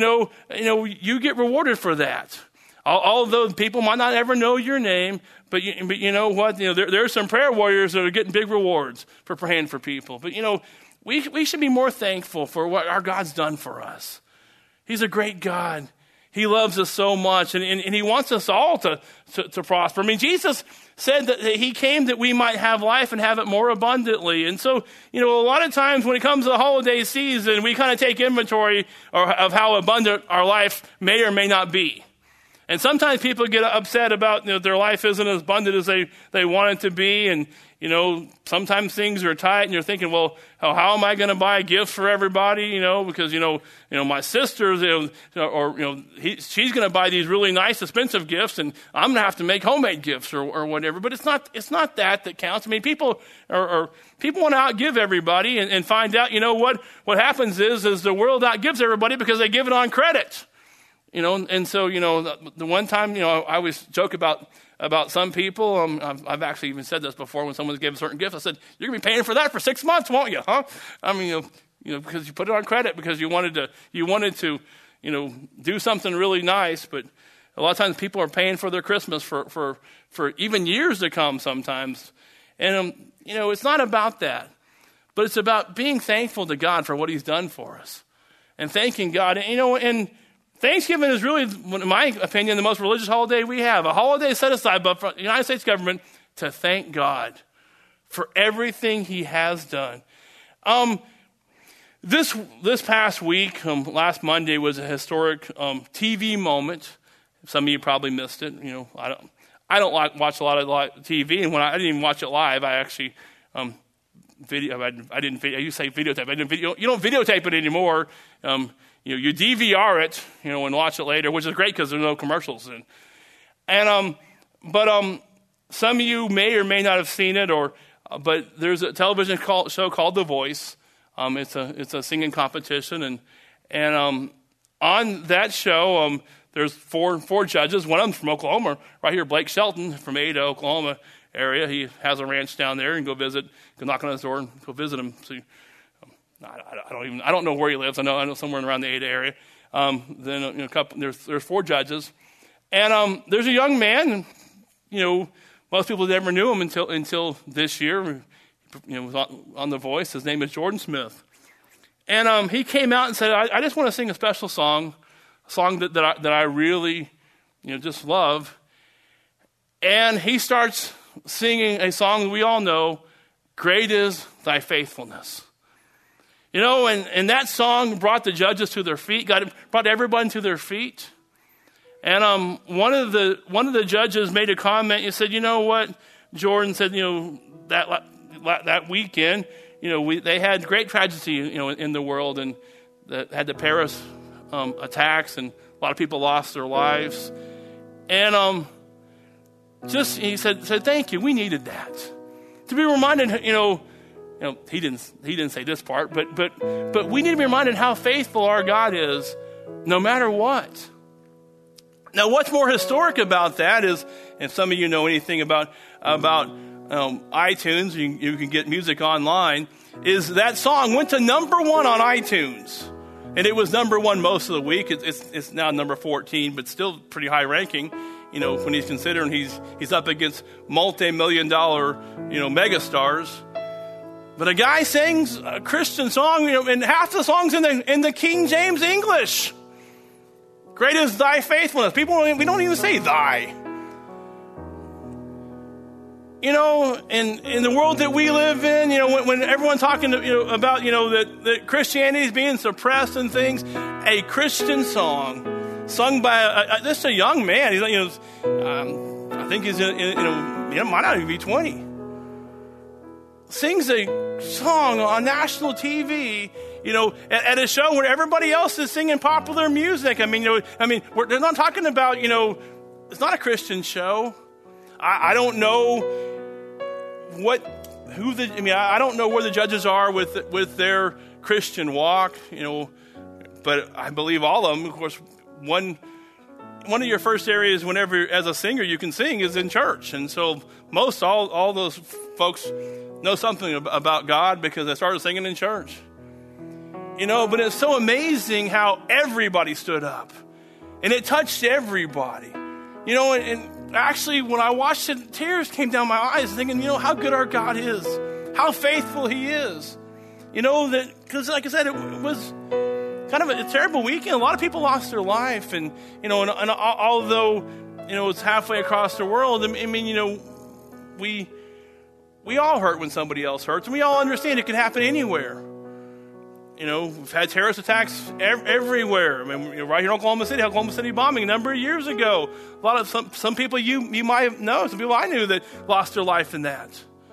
you get rewarded for that. Although people might not ever know your name, but you know what? There are some prayer warriors that are getting big rewards for praying for people. But, we should be more thankful for what our God's done for us. He's a great God. He loves us so much, and he wants us all to prosper. Jesus said that he came that we might have life and have it more abundantly. And so, a lot of times when it comes to the holiday season, we kind of take inventory of how abundant our life may or may not be. And sometimes people get upset about their life isn't as abundant as they want it to be. And, sometimes things are tight and you're thinking, well, how am I going to buy gifts for everybody? Because, my sister's, she's going to buy these really nice, expensive gifts, and I'm going to have to make homemade gifts or whatever. But it's not that counts. People want to outgive everybody and find out, what happens is the world outgives everybody because they give it on credit. And so, the one time, I always joke about some people. I've actually even said this before when someone gave a certain gift. I said, you're going to be paying for that for 6 months, won't you? Huh? Because you put it on credit because you wanted to, do something really nice. But a lot of times people are paying for their Christmas for even years to come sometimes. And, it's not about that. But it's about being thankful to God for what he's done for us. And thanking God. And Thanksgiving is really, in my opinion, the most religious holiday we have. A holiday set aside by the United States government to thank God for everything he has done. This past week, last Monday, was a historic TV moment. Some of you probably missed it. I don't watch a lot of TV, and when I didn't even watch it live, I actually video. I didn't. You say videotape. I didn't video. You don't videotape it anymore. You DVR it, and watch it later, which is great because there's no commercials in. But some of you may or may not have seen it, but there's a television show called The Voice. It's a singing competition, and on that show, there's four judges. One of them's from Oklahoma, right here, Blake Shelton from Ada, Oklahoma area. He has a ranch down there, and go knock on his door and go visit him. So, I don't know where he lives. I know somewhere around the Ada area. There's four judges, and there's a young man. Most people never knew him until this year. Was on The Voice. His name is Jordan Smith, and he came out and said, "I just want to sing a special song, a song that I really, just love." And he starts singing a song that we all know, "Great is Thy Faithfulness." And that song brought the judges to their feet, brought everyone to their feet. And one of the judges made a comment. He said, "You know what?" Jordan said, that weekend, they had great tragedy, in the world, and that had the Paris attacks, and a lot of people lost their lives. And he said, "Thank you. We needed that to be reminded." He didn't say this part, but we need to be reminded how faithful our God is, no matter what. Now, what's more historic about that is, if some of you know anything about iTunes, you can get music online, is that song went to number 1 on iTunes. And it was number 1 most of the week. It's now number 14, but still pretty high ranking, when he's considering he's up against multi-million-dollar, megastars. But a guy sings a Christian song, and half the songs in the King James English. Great is Thy faithfulness. We don't even say Thy. In the world that we live in, when everyone's talking about, that Christianity is being suppressed and things, a Christian song sung by just a young man. I think he's might not even be 20. Sings a song on national TV, at a show where everybody else is singing popular music. They're not talking about, it's not a Christian show. I don't know I don't know where the judges are with their Christian walk, but I believe all of them. Of course, one of your first areas whenever, as a singer, you can sing is in church. And so all those folks know something about God because they started singing in church. But it's so amazing how everybody stood up. And it touched everybody. And actually, when I watched it, tears came down my eyes thinking, how good our God is. How faithful He is. Because like I said, it was kind of a terrible weekend. A lot of people lost their life. And although, it's halfway across the world, we all hurt when somebody else hurts. And we all understand it can happen anywhere. We've had terrorist attacks everywhere. Right here in Oklahoma City bombing a number of years ago. A lot of some people you might know, some people I knew that lost their life in that.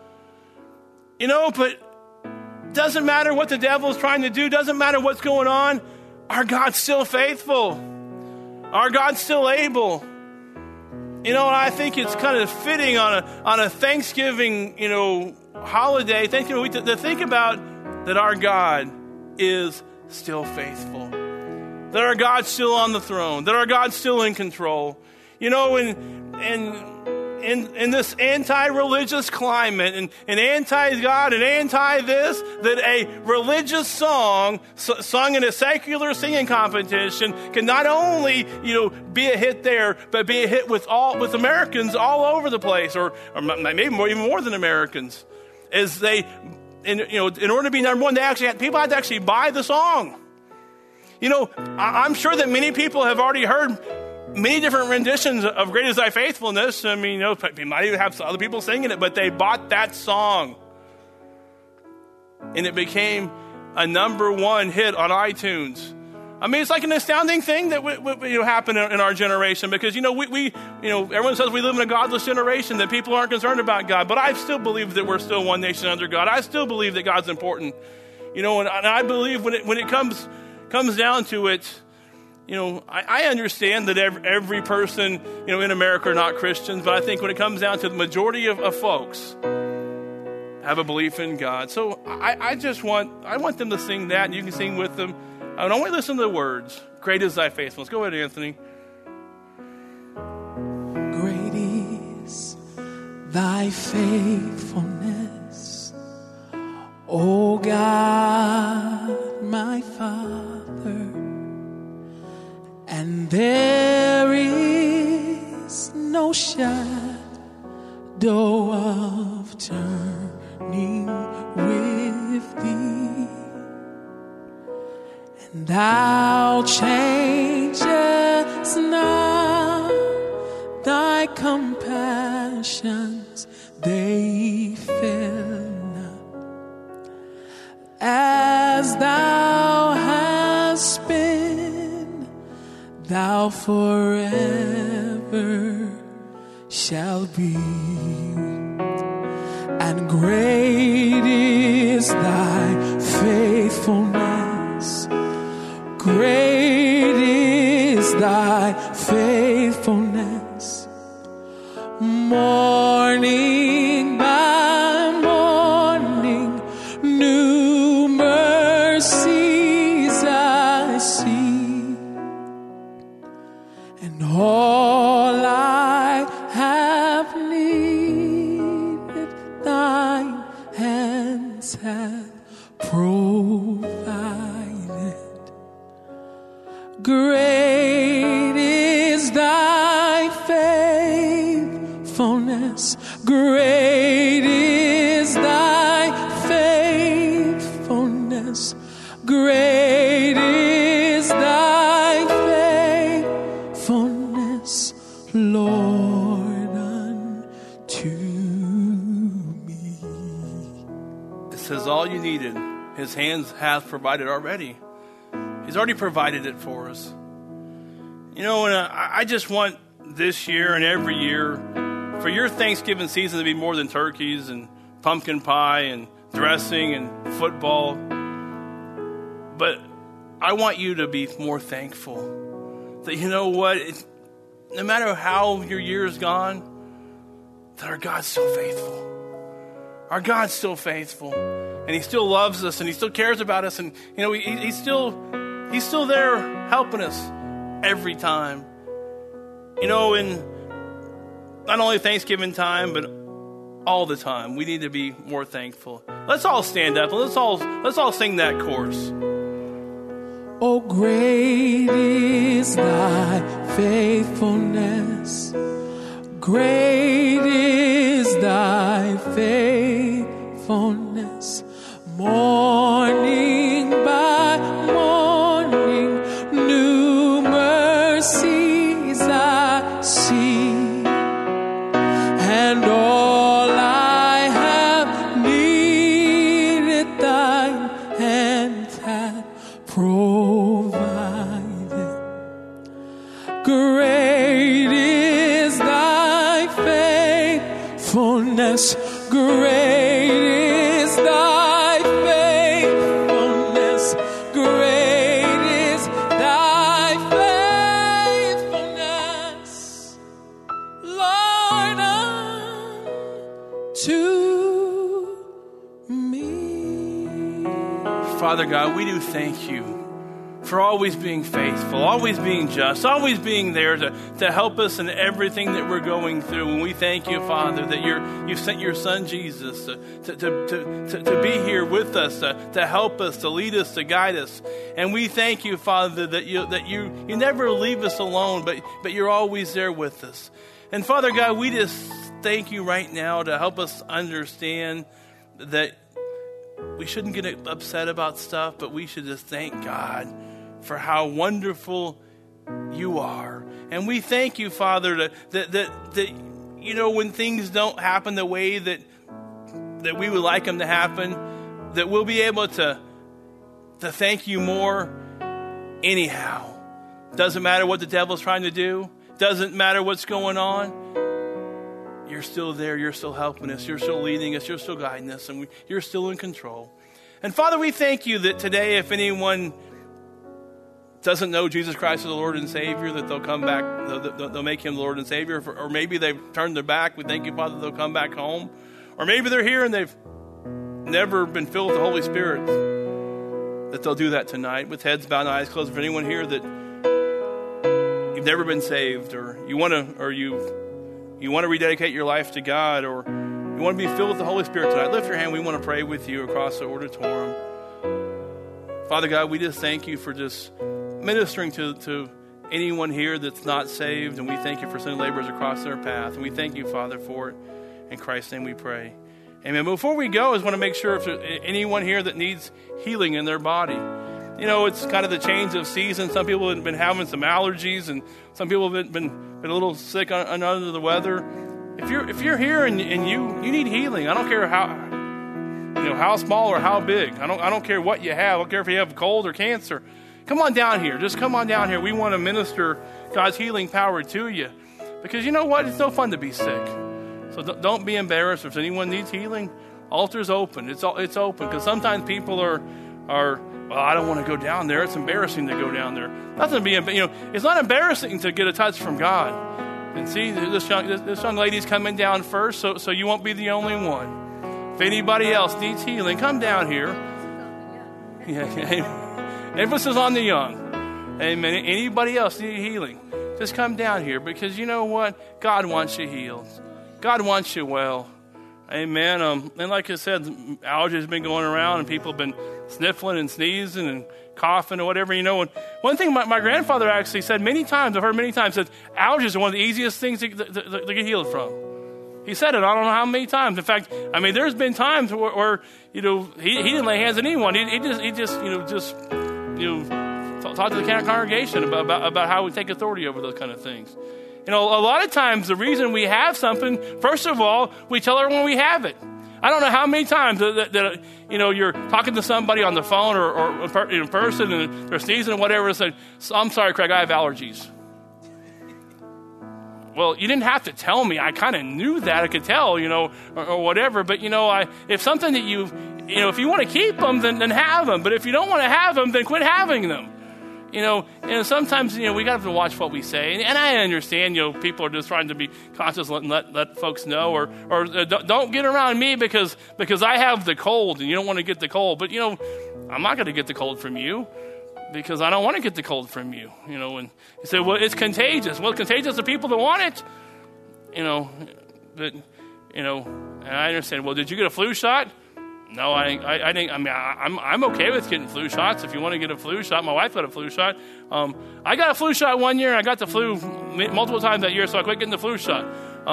But doesn't matter what the devil is trying to do. Doesn't matter what's going on. Our God's still faithful. Our God's still able. And I think it's kind of fitting on a Thanksgiving, holiday, Thanksgiving week, to think about that our God is still faithful. That our God's still on the throne. That our God's still in control. In this anti-religious climate and anti-God and anti-this, that a religious song sung in a secular singing competition can not only, be a hit there, but be a hit with Americans all over the place, or maybe even more than Americans, as they, in order to be number 1, people had to actually buy the song. I'm sure that many people have already heard many different renditions of Great is Thy Faithfulness. You might even have other people singing it, but they bought that song. And it became a number 1 hit on iTunes. It's like an astounding thing that happened in our generation, because, everyone says we live in a godless generation, that people aren't concerned about God. But I still believe that we're still one nation under God. I still believe that God's important. And I believe when it comes down to it, I understand that every person, in America are not Christians, but I think when it comes down to the majority of folks have a belief in God. So I want them to sing that, and you can sing with them. I don't want to listen to the words. Great is thy faithfulness. Go ahead, Anthony. Great is thy faithfulness, O God, my Father, and there is no shadow of turning with thee, and thou changest not, thy compassions they fail not, as thou hast been, thou forever shall be. And great is thy faithfulness, great is thy faithfulness. Morning by morning, new mercies I see, and all I have needed, thine hands have provided. Great is thy faithfulness, great is thy faithfulness, great is thy faithfulness, Lord, unto me. It says all you needed, his hands have provided already. He's already provided it for us. And I just want this year and every year for your Thanksgiving season to be more than turkeys and pumpkin pie and dressing and football. But I want you to be more thankful that, no matter how your year's gone, that our God's still faithful. Our God's still faithful. And he still loves us, and he still cares about us, and he's still there helping us every time. In not only Thanksgiving time, but all the time, we need to be more thankful. Let's all stand up and let's all sing that chorus. Oh, great is thy faithfulness, great is thy faithfulness. Morning by morning, new mercies I see, and all I have needed, thine hands have provided. Great is thy faithfulness, great is thy faithfulness, great is thy faithfulness, Lord, unto me. Father God, we do thank you for always being faithful, always being just, always being there to help us in everything that we're going through. And we thank you, Father, that you've sent your Son Jesus to be here with us, to help us, to lead us, to guide us. And we thank you, Father, that you never leave us alone, but you're always there with us. And Father God, we just thank you right now to help us understand that we shouldn't get upset about stuff, but we should just thank God for how wonderful you are. And we thank you, Father, that when things don't happen the way that we would like them to happen, that we'll be able to thank you more anyhow. Doesn't matter what the devil's trying to do. Doesn't matter what's going on. You're still there. You're still helping us. You're still leading us. You're still guiding us. And you're still in control. And Father, we thank you that today, if anyone doesn't know Jesus Christ as the Lord and Savior, that they'll come back, they'll make him the Lord and Savior. Or maybe they've turned their back. We thank you, Father, they'll come back home. Or maybe they're here and they've never been filled with the Holy Spirit, that they'll do that tonight with heads bowed and eyes closed. For anyone here that you've never been saved, or you want to rededicate your life to God, or you want to be filled with the Holy Spirit tonight, lift your hand. We want to pray with you across the auditorium. Father God, we just thank you for just ministering to anyone here that's not saved, and we thank you for sending laborers across their path. And we thank you, Father, for it. In Christ's name we pray. Amen. Before we go, I just want to make sure if there's anyone here that needs healing in their body. You know, it's kind of the change of season. Some people have been having some allergies, and some people have been a little sick under the weather. If you're here and you need healing, I don't care how small or how big. I don't care what you have. I don't care if you have cold or cancer. Come on down here. Just come on down here. We want to minister God's healing power to you, because you know what? It's no fun to be sick. So don't be embarrassed. If anyone needs healing, altar's open. It's open, because sometimes people are well, I don't want to go down there. It's embarrassing to go down there. Nothing to be, it's not embarrassing to get a touch from God. And see, this young lady's coming down first, so you won't be the only one. If anybody else needs healing, come down here. Yeah, emphasis on the young. Amen. Anybody else need healing, just come down here, because you know what? God wants you healed. God wants you well. Amen. And like I said, allergies have been going around, and people have been sniffling and sneezing and coughing or whatever, And one thing my grandfather actually said many times, I've heard many times, that allergies are one of the easiest things to get healed from. He said it, I don't know how many times. In fact, there's been times where he didn't lay hands on anyone. He just talk to the congregation about how we take authority over those kind of things. A lot of times the reason we have something, first of all, we tell everyone we have it. I don't know how many times that you're talking to somebody on the phone or in person, and they're sneezing or whatever, and say, "I'm sorry, Craig, I have allergies." Well, you didn't have to tell me. I kind of knew that. I could tell, or whatever. But, if something that if you want to keep them, then have them. But if you don't want to have them, then quit having them. And sometimes, we got to watch what we say. And I understand, people are just trying to be conscious and let folks know. Or don't get around me because I have the cold and you don't want to get the cold. But, I'm not going to get the cold from you, because I don't want to get the cold from you. And you say, well, it's contagious. Well, it's contagious to people that want it. And I understand. Well, did you get a flu shot? No, I think. I'm okay with getting flu shots. If you want to get a flu shot, my wife got a flu shot. I got a flu shot one year. I got the flu multiple times that year, so I quit getting the flu shot.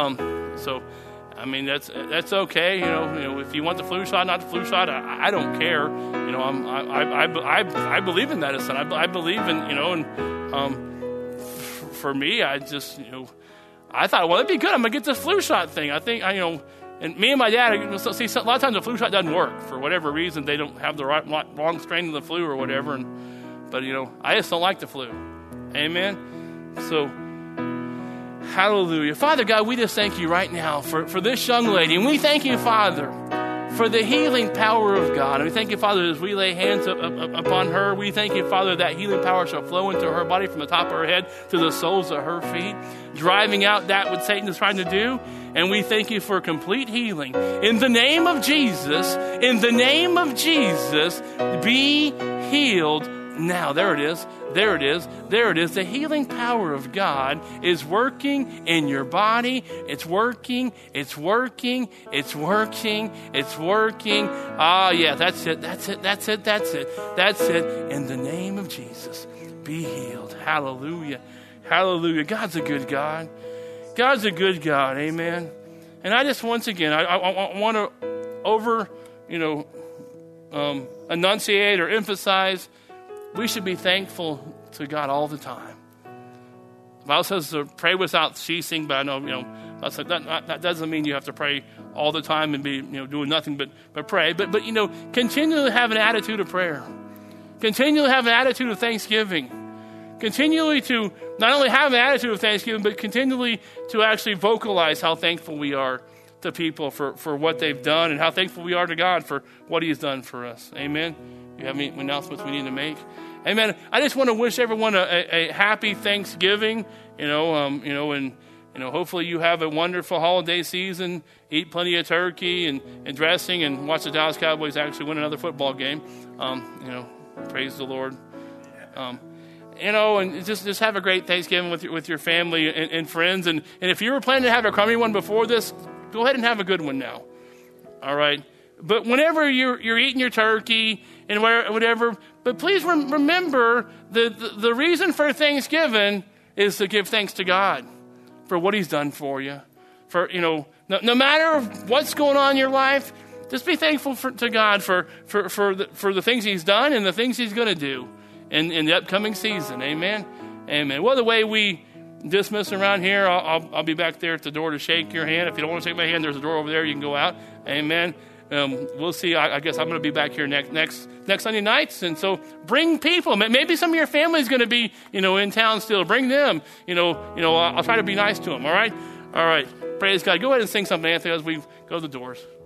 That's okay. If you want the flu shot, not the flu shot, I don't care. I believe in medicine. I believe in for me, I just I thought, well, it'd be good. I'm gonna get this flu shot thing. I think And me and my dad, see, a lot of times the flu shot doesn't work. For whatever reason, they don't have the wrong strain of the flu or whatever. But I just don't like the flu. Amen? So, hallelujah. Father God, we just thank you right now for this young lady. And we thank you, Father, for the healing power of God. And we thank you, Father, as we lay hands upon her. We thank you, Father, that healing power shall flow into her body from the top of her head to the soles of her feet, driving out that what Satan is trying to do. And we thank you for complete healing. In the name of Jesus, be healed now. There it is. The healing power of God is working in your body. It's working. Ah, yeah, that's it. In the name of Jesus, be healed. Hallelujah. God's a good God. God's a good God. Amen. And I just, once again, I want to enunciate or emphasize, we should be thankful to God all the time. The Bible says to pray without ceasing, but I know, that doesn't mean you have to pray all the time and be, doing nothing but pray. But continually have an attitude of prayer. Continually have an attitude of thanksgiving. Continually to not only have an attitude of thanksgiving, but continually to actually vocalize how thankful we are to people for what they've done, and how thankful we are to God for what he has done for us. Amen. you have any announcements we need to make? Amen. I just want to wish everyone a happy Thanksgiving. And hopefully you have a wonderful holiday season. Eat plenty of turkey and dressing, and watch the Dallas Cowboys actually win another football game. Praise the Lord. And just have a great Thanksgiving with your family and friends. And if you were planning to have a crummy one before this, go ahead and have a good one now. All right. But whenever you're eating your turkey and whatever, but please remember the reason for Thanksgiving is to give thanks to God for what He's done for you. For no matter what's going on in your life, just be thankful to God for the things He's done and the things He's going to do in the upcoming season. Amen. Amen. Well, the way we dismiss around here, I'll be back there at the door to shake your hand. If you don't want to shake my hand, there's a door over there. You can go out. Amen. We'll see. I guess I'm going to be back here next Sunday nights, and so bring people. Maybe some of your family is going to be, in town still. Bring them. I'll try to be nice to them. All right. Praise God. Go ahead and sing something, Anthony, as we go to the doors.